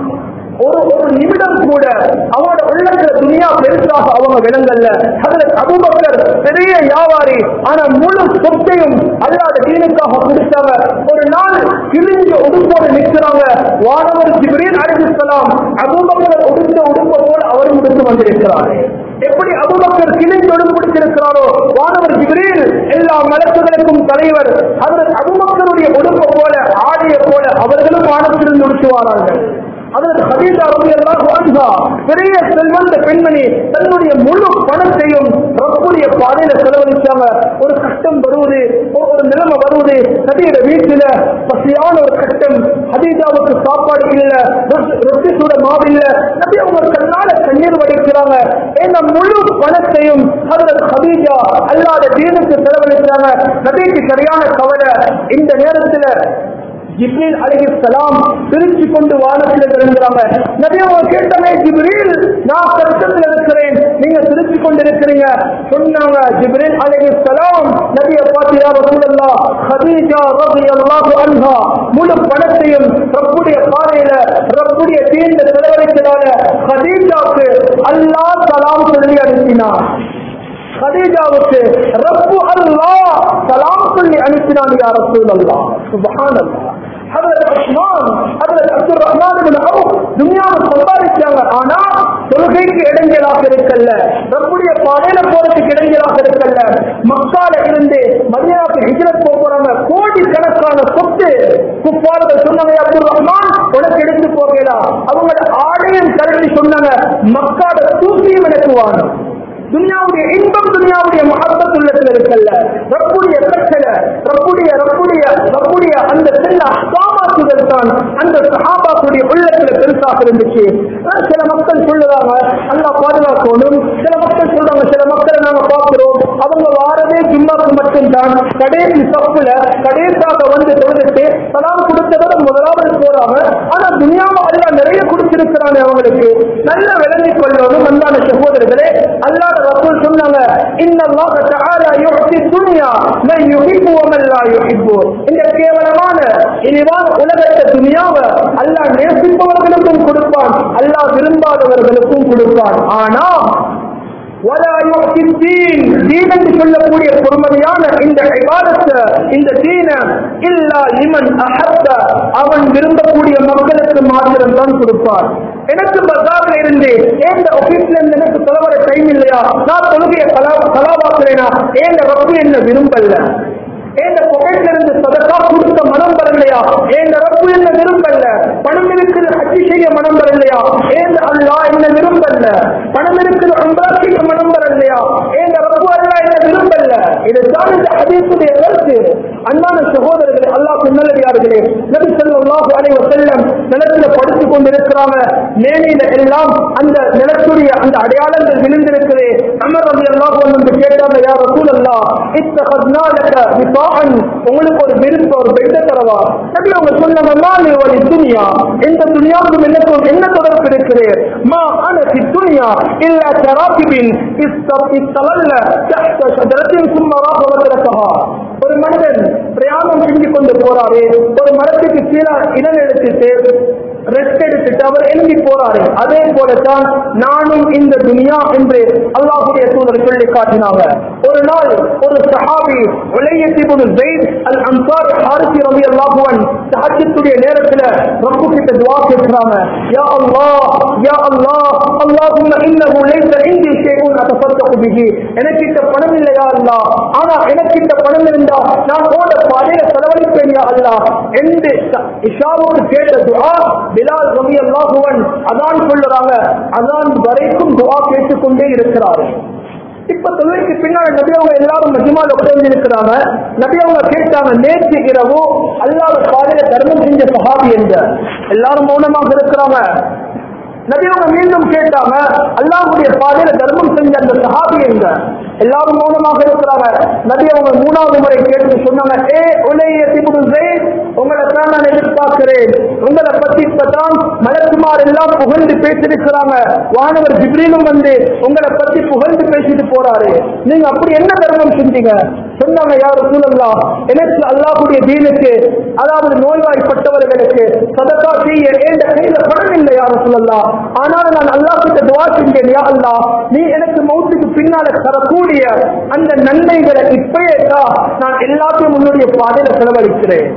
ஒரு நிமிடம் கூட அவங்களோட உள்ளத்துல துனியா பெருசாக அவங்க விளங்கல்ல. ஹஜ்ரத் அபூபக்கர் பெரிய வியாபாரி, ஆனா முழு சொத்தையும் அல்லாஹ் தீனுக்காக கொடுத்தாங்க. ஒரு நாள் கிழிஞ்ச உடுப்போடு நிற்கிறாங்க. வானவர் ஜிப்ரீல் அலைஹிஸ்ஸலாம் அபூபக்கர் உடுத்த உடுப்ப போல அவரும் உடுத்து வந்திருக்கிறார். எப்படி அபூபக்கர் கிழிஞ்ச உடுப்பு பிடிச்சிருக்கிறாரோ, வானவர் ஜிப்ரீல் எல்லா மலக்குகளுக்கும் தலைவர், ஹஜ்ரத் அபூபக்கருடைய உடுப்ப போல, ஆடைய போல அவர்களும் வானத்திலிருந்து உடுத்துவார்கள். அதற்கு ஹதீஜா ரலியல்லாஹு அன்ஹா பெரிய செல்வந்த பெண்மணி தன்னுடைய முழு பணத்தையும் ரப்புடைய பாதையில செலவழிச்சாங்க. ஒரு கஷ்டம் வருவது, ஒரு நிலைமை வருவது, நபியோட வீட்டில பசியான ஒரு கட்டம், ஹதீஜாவுக்கு சாப்பாடு இல்ல, ரொட்டி சூட மாவு இல்ல, நபி அவங்க கண்ணால கண்ணீர் வடிக்கிறாங்க. இந்த முழு பணத்தையும் அதற்கு ஹதீஜா அல்லாஹ்வுடைய தீனுக்கு செலவழிச்சாங்க. நபிக்கு சரியான கவலை. இந்த நேரத்துல ஜிப்ரீல் அலைஹிஸ்ஸலாம் திருச்சி கொண்டு வானத்தில் இருக்கிறாங்க. நபி அவங்க கேட்டமே, ஜிப்ரீல் நான் கஷ்டத்தில் இருக்கிறேன், நீங்க திருச்சி கொண்டு இருக்கிறீங்க சொன்னாங்க. ஜிப்ரீல் அலைஹிஸ்ஸலாம் நபியை பார்த்து, யா ரசூலல்லாஹ், ஹதீஜா ரலியல்லாஹு அன்ஹா முழு பணத்தையும் ரப்புடைய பாதையில ரப்புடைய தீன்ல செலவழித்ததால ஹதீஜாவுக்கு அல்லாஹ் சலாம் சொல்லி அனுப்பினார். ஹதீஜாவுக்கு ரப்பு அல்லாஹ் சலாம் சொல்லி அனுப்பினான். யா ரசூலல்லாஹ், சுப்ஹானல்லாஹ். ஹஜ்ரத் உஸ்மான், ஹஜ்ரத் அப்துல் ரஹ்மான் இப்னு அவுஃப் துன்யாவை சம்பாதிச்சாங்க. ஆனா தொழுகைக்கு இடைஞ்சலாக இருக்கல்ல, ரப்புடைய பாதையில போறதுக்கு இடைஞ்சலாக இருக்கல்ல. மக்கால இருந்து மதீனாவுக்கு ஹிஜ்ரத் போறாங்க. கோடிக்கணக்கான சொத்து குஃபார்கள் சொன்னாங்க, அப்துல் ரஹ்மான் உனக்கு எடுத்து போகலாம். அவங்களோட ஆடையும் கருதி சொன்னாங்க, மக்காட தூசியும் எனக்கு வாணும். துன்யாவுடைய இன்பம், துன்யாவுடைய மஹப்பத் உள்ளத்தில் இருக்கல்ல. ரப்புடைய கட்டளை, ரப்புடைய ரப்புடைய ரப்புடைய அந்த செல்ல அஹ்காமாத்துகள் தான் அந்த சஹாபாக்களுடைய உள்ளத்துல பெருசாக இருந்துச்சு. சில மக்கள் சொல்லுறாங்க அல்லாஹ் பாதுகாக்கணும், சில மக்கள் சொல்றாங்க, சில மக்களை நாங்க பார்க்கிறோம் அவங்க வாரதே ஜும்மாக்கு மட்டும்தான், கடைசி சப்புல கடைசியாக வந்து தொழுதுட்டு சலாம் கொடுத்தவரை முதலாவது போறாங்க. ஆனா துன்யாவை அல்லாஹ் நிறைய கொடுத்திருக்கிறாங்க அவங்களுக்கு. நல்ல விளங்கிக் கொள்ளணும். அன்பான சகோதரர்களே, அல்லாஹ் ரசூல் சொன்னாங்க, இன்னல்லாஹ தஆலா யுஹ்தி துன்யா மன் யுஹிப்பு வ மன் லா யுஹிப்பு. இந்த கேவலமான இனிவான உலகத்தை துன்யாவை அல்லாஹ் நேசிப்பவர்களுக்கும் கொடுப்பான், அல்லாஹ் விரும்பாதவர்களுக்கும் கொடுப்பான். ஆனா வலா யுஹ்தி தீன், தீன் என்று சொல்லக்கூடிய பொறுமதியான இந்த இபாதத்தை, இந்த தீன இல்லா லிமன் அஹப்ப, அவன் விரும்பக்கூடிய மக்களுக்கு மாத்திரம் தான் கொடுப்பார். எனக்கு பஜார்ல இருந்து ஏன் ஆபீஸ்ல இருந்து எனக்கு தொலைவர டைம் இல்லையா, நான் தொழுகையை கலாவாக்குறேனா, ஏன் ரப்பு என்ன விரும்பல, ஏன் பொகையில இருந்து சதக்கா கொடுக்க மனம் வரலையா, ஏன் ரப்பு என்ன விரும்பல, பணம் இருக்குது ஹஜ் செய்ய மனம் வரலையா, ஏன் அல்லாஹ் என்ன விரும்பல, பணம் இருக்குது உம்ரா செய்ய மனம் வரலையா, ஏன் ரப்பு அல்லாஹ் என்ன விரும்பல. இதுதான் இந்த ஹதீஸுடைய கருத்து. அன்பான சகோதரர்களே, அல்லாஹ் நல்லடியார்களே, நபி ஸல்லல்லாஹு அலைஹி வஸல்லம் நிலத்துல படுத்துக் கொண்டிருக்கிறாங்க. மேனில எல்லாம் அந்த நிலத்துடைய அந்த அடையாளங்கள் விழுந்திருக்கிறது. உமர் ரலியல்லாஹு அன்ஹு கேட்டாங்க, யா ரசூலல்லாஹ், இத்தகத்னா லக பிஸாஅன், உங்களுக்கு ஒரு விருப்ப ஒரு பெட்டை தரவா? நபி அவங்க சொன்னாங்க, மாலி வலி துன்யா, இந்த துன்யாவுக்கும் எனக்கும் என்ன தொடர்பு இருக்கிறது? மா அன ஃபி துன்யா இல்லா கராகிபின் இஸ்தலல்ல தஹ்த ஷஜரத்தின் சும்ம ராஹ வதரகஹா. ஒரு மனிதன் பிரயாணம் செஞ்சு கொண்டு போறாரு, ஒரு மரத்துக்கு கீழே இடம் எடுத்துட்டு ரெஸ்ட் எடுத்துட்டு அவர் எழுதி போறாரு. அதே போலத்தான் நானும் இந்த துனியா என்று அல்லாஹ்வுடைய தூதர் சொல்லி காட்டினாங்க. ஒரு நாள் ஒரு சஹாபி உலையத் இப்னு ஸைத் அல் அன்சாரி ஹாரிஸி ரலியல்லாஹு அன்ஹு தஹஜ்ஜுடைய நேரத்துல ரப்பு கிட்ட துஆ கேக்குறாங்க, யா அல்லாஹ் யா அல்லாஹ், அல்லாஹும்ம இன்னஹு லைஸ இன்தி ஷைஉன் அத்தஃபத்தகு பிஹி, எனக்கிட்ட பணம் இல்லை யா அல்லாஹ், ஆனா எனக்கிட்ட பணம் இருந்தா நான் ஓட பாதையில செலவழிப்பேன் யா அல்லாஹ் என்று இஷாவுக்கு கேட்ட துஆ பிலால் ரலியல்லாஹு அன்ஹு அதான் சொல்றாங்க, அதான் வரைக்கும் துஆ கேட்டுக்கொண்டே இருக்கிறார். இப்ப தொழுகைக்கு பின்னால் நபி அவங்க எல்லாரும் மஜ்மால உட்கார்ந்து இருக்கிறாங்க. நபி அவங்க கேட்டாங்க, நேற்று இரவு அல்லாஹ்வுடைய பாதையில தர்மம் செஞ்ச சஹாபி என்ற. எல்லாரும் மௌனமாக இருக்கிறாங்க. நபி அவங்க மீண்டும் கேட்டாங்க, அல்லாஹ்வுடைய பாதையில தர்மம் செஞ்ச அந்த சஹாபி எங்க? எல்லாரும் மௌனமாக இருக்கிறாங்க. நபி அவங்க மூணாவது முறை கேட்டு சொன்னாங்க, ஏ உலையத் இப்னு ஸைத், உங்களை தான் நான் எதிர்பார்க்கிறேன். உங்களை பத்தி இப்பதான் மலக்குமார் எல்லாம் புகழ்ந்து பேசியிருக்கிறாங்க. வானவர் ஜிப்ரீலும் வந்து உங்களை பத்தி புகழ்ந்து பேசிட்டு போறாரு. நீங்க அப்படி என்ன தர்மம் செஞ்சீங்க? சொன்னாங்க, யா ரசூலல்லாஹ், எனக்கு அல்லாஹ்வுடைய தீனுக்கு, அதாவது நோய்வாய்ப்பட்டவர்களுக்கு சதகா செய்ய என்ற கையில பணம் இல்லை யா ரசூலல்லாஹ், ஆனால் நான் அல்லாஹ் கிட்ட துஆ செஞ்சேன், யா அல்லாஹ், நீ எனக்கு மௌத்துக்கு பின்னால தரக்கூடிய அந்த நன்மைகளை இப்பயே நான் எல்லாத்தையும் உன்னுடைய பாதையில செலவழிக்கிறேன்.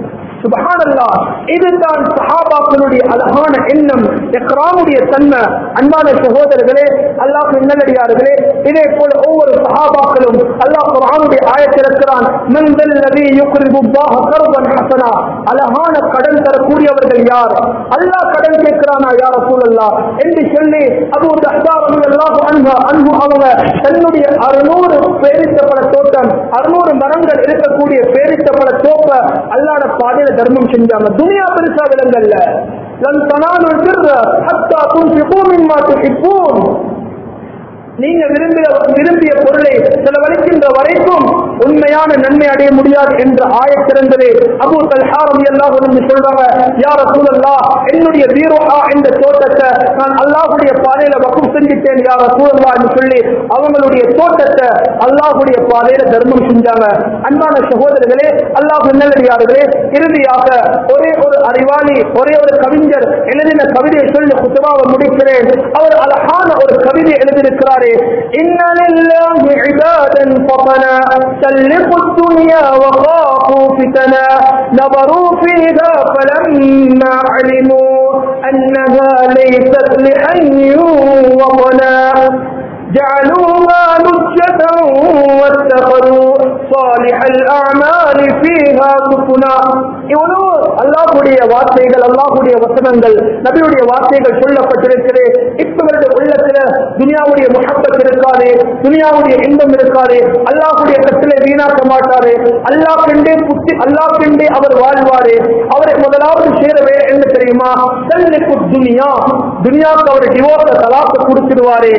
சுப்ஹானல்லாஹ். இதுதான் சஹாபாக்களுடைய அழகான எண்ணம், இக்ராமுடைய தன்மை. அன்பான சகோதரர்களே, அல்லாஹ்வின் நல்லடியார்களே, இதே போல ஒவ்வொரு சஹாபாக்களும் அல்லாஹ் குர்ஆனுடைய ஆயத்தில் இருக்கிறான், மன் தல்லதி யுக்ரிது அல்லாஹ் கர்தன் ஹஸனா, அழகான கடன் தரக்கூடியவர்கள் யார்? அல்லாஹ் கடன் கேட்கிறானா யா ரசூலல்லாஹ் என்று சொல்லி அபூ தஹ்தா ரலியல்லாஹு அன்ஹு அவங்க தன்னுடைய 600 பேரிச்சப்பழ தோட்டம், 600 மரங்கள் இருக்கக்கூடிய பேரிச்சப்பழ தோப்ப அல்லாஹ்வுடைய பாதையில தர்மம் செஞ்சாங்க. துனியா பெருசா விலங்கல்ல. லன் தனாலுல் பிர்ர ஹத்தா துன்ஃபிகு மிம்மா துஹிப்பூன். நீங்க விரும்பிய பொருளை செலவழிக்கின்ற வரைக்கும் உண்மையான நன்மை அடைய முடியாது என்று ஆயத்திறந்தது. அபூ தல்ஹா ரலியல்லாஹு அன்ஹு சொல்றாங்க, யா ரசூலல்லாஹ், என்னுடைய பீரோஹா என்ற தோட்டத்தை நான் அல்லாஹ்வுடைய பாதையில வக்ஃப் செஞ்சிட்டேன் யா ரசூலல்லாஹ் என்று சொல்லி அவங்களுடைய தோட்டத்தை அல்லாஹ்வுடைய பாதையில தர்மம் செஞ்சாங்க. அன்பான சகோதரர்களே, அல்லாஹ்வின் நல்லடியார்களே, இறுதியாக ஒரே ஒரு அறிவாளி, ஒரே ஒரு கவிஞர் எழுதின கவிதையை சொல்லி குத்பாவை முடிக்கிறேன். அவர் அழகான ஒரு கவிதை எழுதியிருக்கிறார். إن لله عبادا فطنا سلقوا الدنيا وخافوا فتنا نظروا فيها فلما علموا أنها ليست لحي وطنا جعلوها لجة واتخذوا صالح الأعمال فيها سفنا. இவ்வளோ அல்லாஹ்வுடைய வார்த்தைகள், அல்லாஹ்வுடைய வசனங்கள், நபியுடைய வார்த்தைகள் சொல்லப்பட்டிருக்கிறது. இப்பவருடைய உள்ளத்துல துனியாவுடைய முஹப்பத் இருக்காது, துனியாவுடைய இன்பம் இருக்காது, அல்லாஹ்வுடைய கட்டளை வீணாக்க மாட்டாரு, அல்லாஹ் கண்டே அவர் வாழ்வாரு. அவரை முதலாவது சேரவே என்ன தெரியுமா? சல்லிக்கு துனியாவுக்கு அவர் டிவோர்ஸ் தலாக்கு கொடுத்துடுவாரு.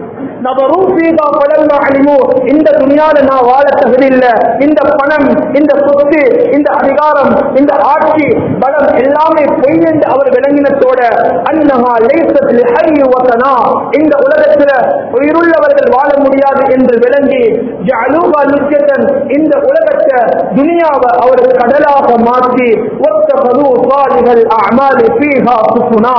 இந்த துனியால நான் வாழ தகுதி இல்லை, இந்த பணம், இந்த சொத்து, இந்த அதிகாரம், இந்த ஆட்சி பலம் எல்லாமே பொய் என்று அவர் விளங்கினத்தோட அன்னஹா லைஸத் லிஹய்யி வதனா, இந்த உலகத்தில் உயிருள்ளவர்கள் வாழ முடியாது என்று விளங்கி ஜஅலூஹா லுஜ்ஜத்தன், இந்த உலகத்தை துனியாவை அவர் கடலாக மாற்றி வத்தகது சாலிஹல் அஅமாலி ஃபீஹா சுஃபுனா,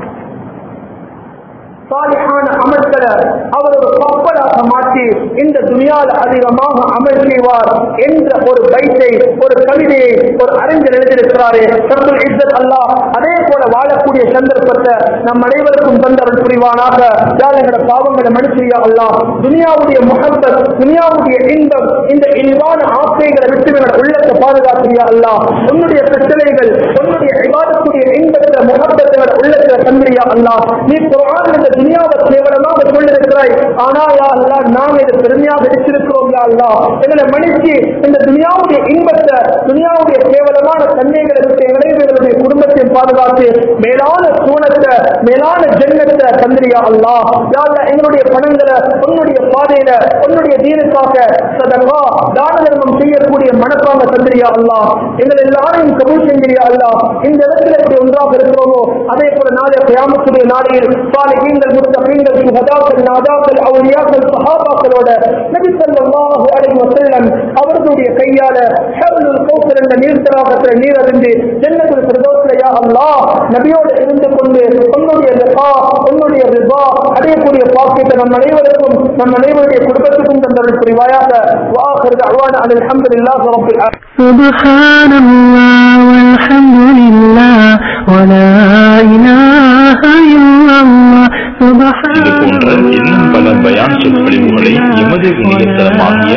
சாலிஹான அமல்களை அவர் ஒரு கப்பலாக மாற்றி இந்த துனியாவில் அதிகமாக அமல் செய்வார் என்ற ஒரு பைத்தை, ஒரு கவிதையை ஒரு அறிஞர் எழுதியிருக்கிறாரே ரப்புல் இஸ்ஸத் அல்லாஹ். அதே போல வாழக்கூடிய சந்தர்ப்பத்தை நம் அனைவருக்கும் தந்தருள் புரிவானாக. யாருடைய பாவங்களை மன்னிச்சியா அல்லாஹ். துனியாவுடைய முஹப்பத், துனியாவுடைய இன்பம், இந்த இல்வான ஆசைகளை விட்டு உள்ளத்தை பாதுகாக்கிறியா அல்லாஹ். உன்னுடைய பிரச்சனைகள், உன்னுடைய இபாதத்துடைய இன்பத்தை முஹப்பத்தை உள்ளத்தில் தந்திரியா அல்லாஹ். நீ குர்ஆன் இந்த துனியாவை கேவலமாக சொல்லிருக்கிறாய், ஆனா யா அல்லாஹ் நாம் இதை பெருமையாக எடுத்திருக்கிறோம் யா அல்லாஹ். எங்களை மன்னிச்சு இந்த துனியாவுடைய இன்பத்தை, துனியாவுடைய கேவலமான தன்மைகளை விட்டு எங்களுடைய குடும்பத்தை பாதுகாத்து மேலான சூனத்தை, மேலான ஜன்னத்தை தந்திரியா அல்லாஹ். யா அல்லாஹ், எங்களுடைய பணங்களை உன்னுடைய பாதையில, உன்னுடைய தீனுக்காக சதகா தான தர்மம் செய்யக்கூடிய மனப்பாங்க தந்திரியா அல்லாஹ். எங்கள் எல்லாரையும் கபூல் செஞ்சிரியா அல்லாஹ். இந்த இடத்துல எப்படி ஒன்றாக இருக்கிறோமோ அதே போல நாளை கியாமத்துடைய நாளையில் சாலிஹீன்கள், முத்தகீன்கள், சுஹதாக்கள், நாதாக்கள், அவுலியாக்கள், சஹாபாக்களோட நபி ஸல்லல்லாஹு அலைஹி வஸல்லம் அவர்களுடைய கையால ஹவ்லுல் கௌசர் என்ற நீர்த்தடாகத்தில் நீர் அறிந்து ஜன்னத்துல் ஃபிர்தௌஸ்ல யா அல்லாஹ் நபியோடு இருந்து கொண்டு உன்னுடைய லிகா, உன்னுடைய ரிதா அடையக்கூடிய பாக்கியத்தை நம் அனைவருக்கும், நம் அனைவருடைய குடும்பத்துக்கும் தந்தருள் புரிவாயாக. வஆகிரு தஅவானா அல்ஹம்துலில்லாஹி ரப்பில் ஆலமீன். சுப்ஹானல்லாஹ் வல்ஹம்துலில்லாஹ் வலா இலாஹா இல்லல்லாஹ். இது போன்ற இன்னும் பல பயான் சொற்பொழிவுகளை எமது இணையதளமாகிய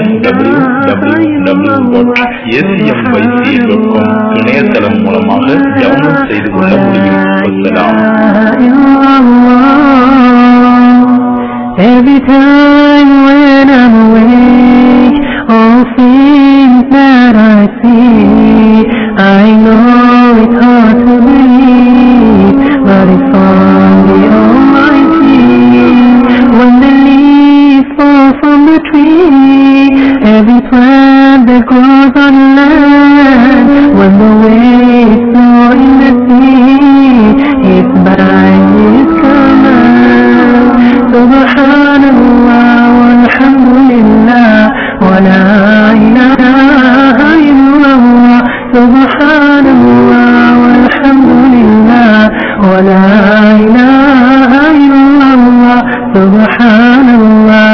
www.acmyc.com இணையதளம் மூலமாக டவுன்லோட் செய்து கொள்ள முடியும். Every time when I'm awake, all things that I see, I know it's hard to believe, but it's from the Almighty. When the leaves fall from the tree, every plant that grows on land, when the waves flow in the sea, it's by His command. Subhanallah walhamdulillah wa la ilaha illallah. Subhanallah walhamdulillah wa la ilaha illallah. Subhanallah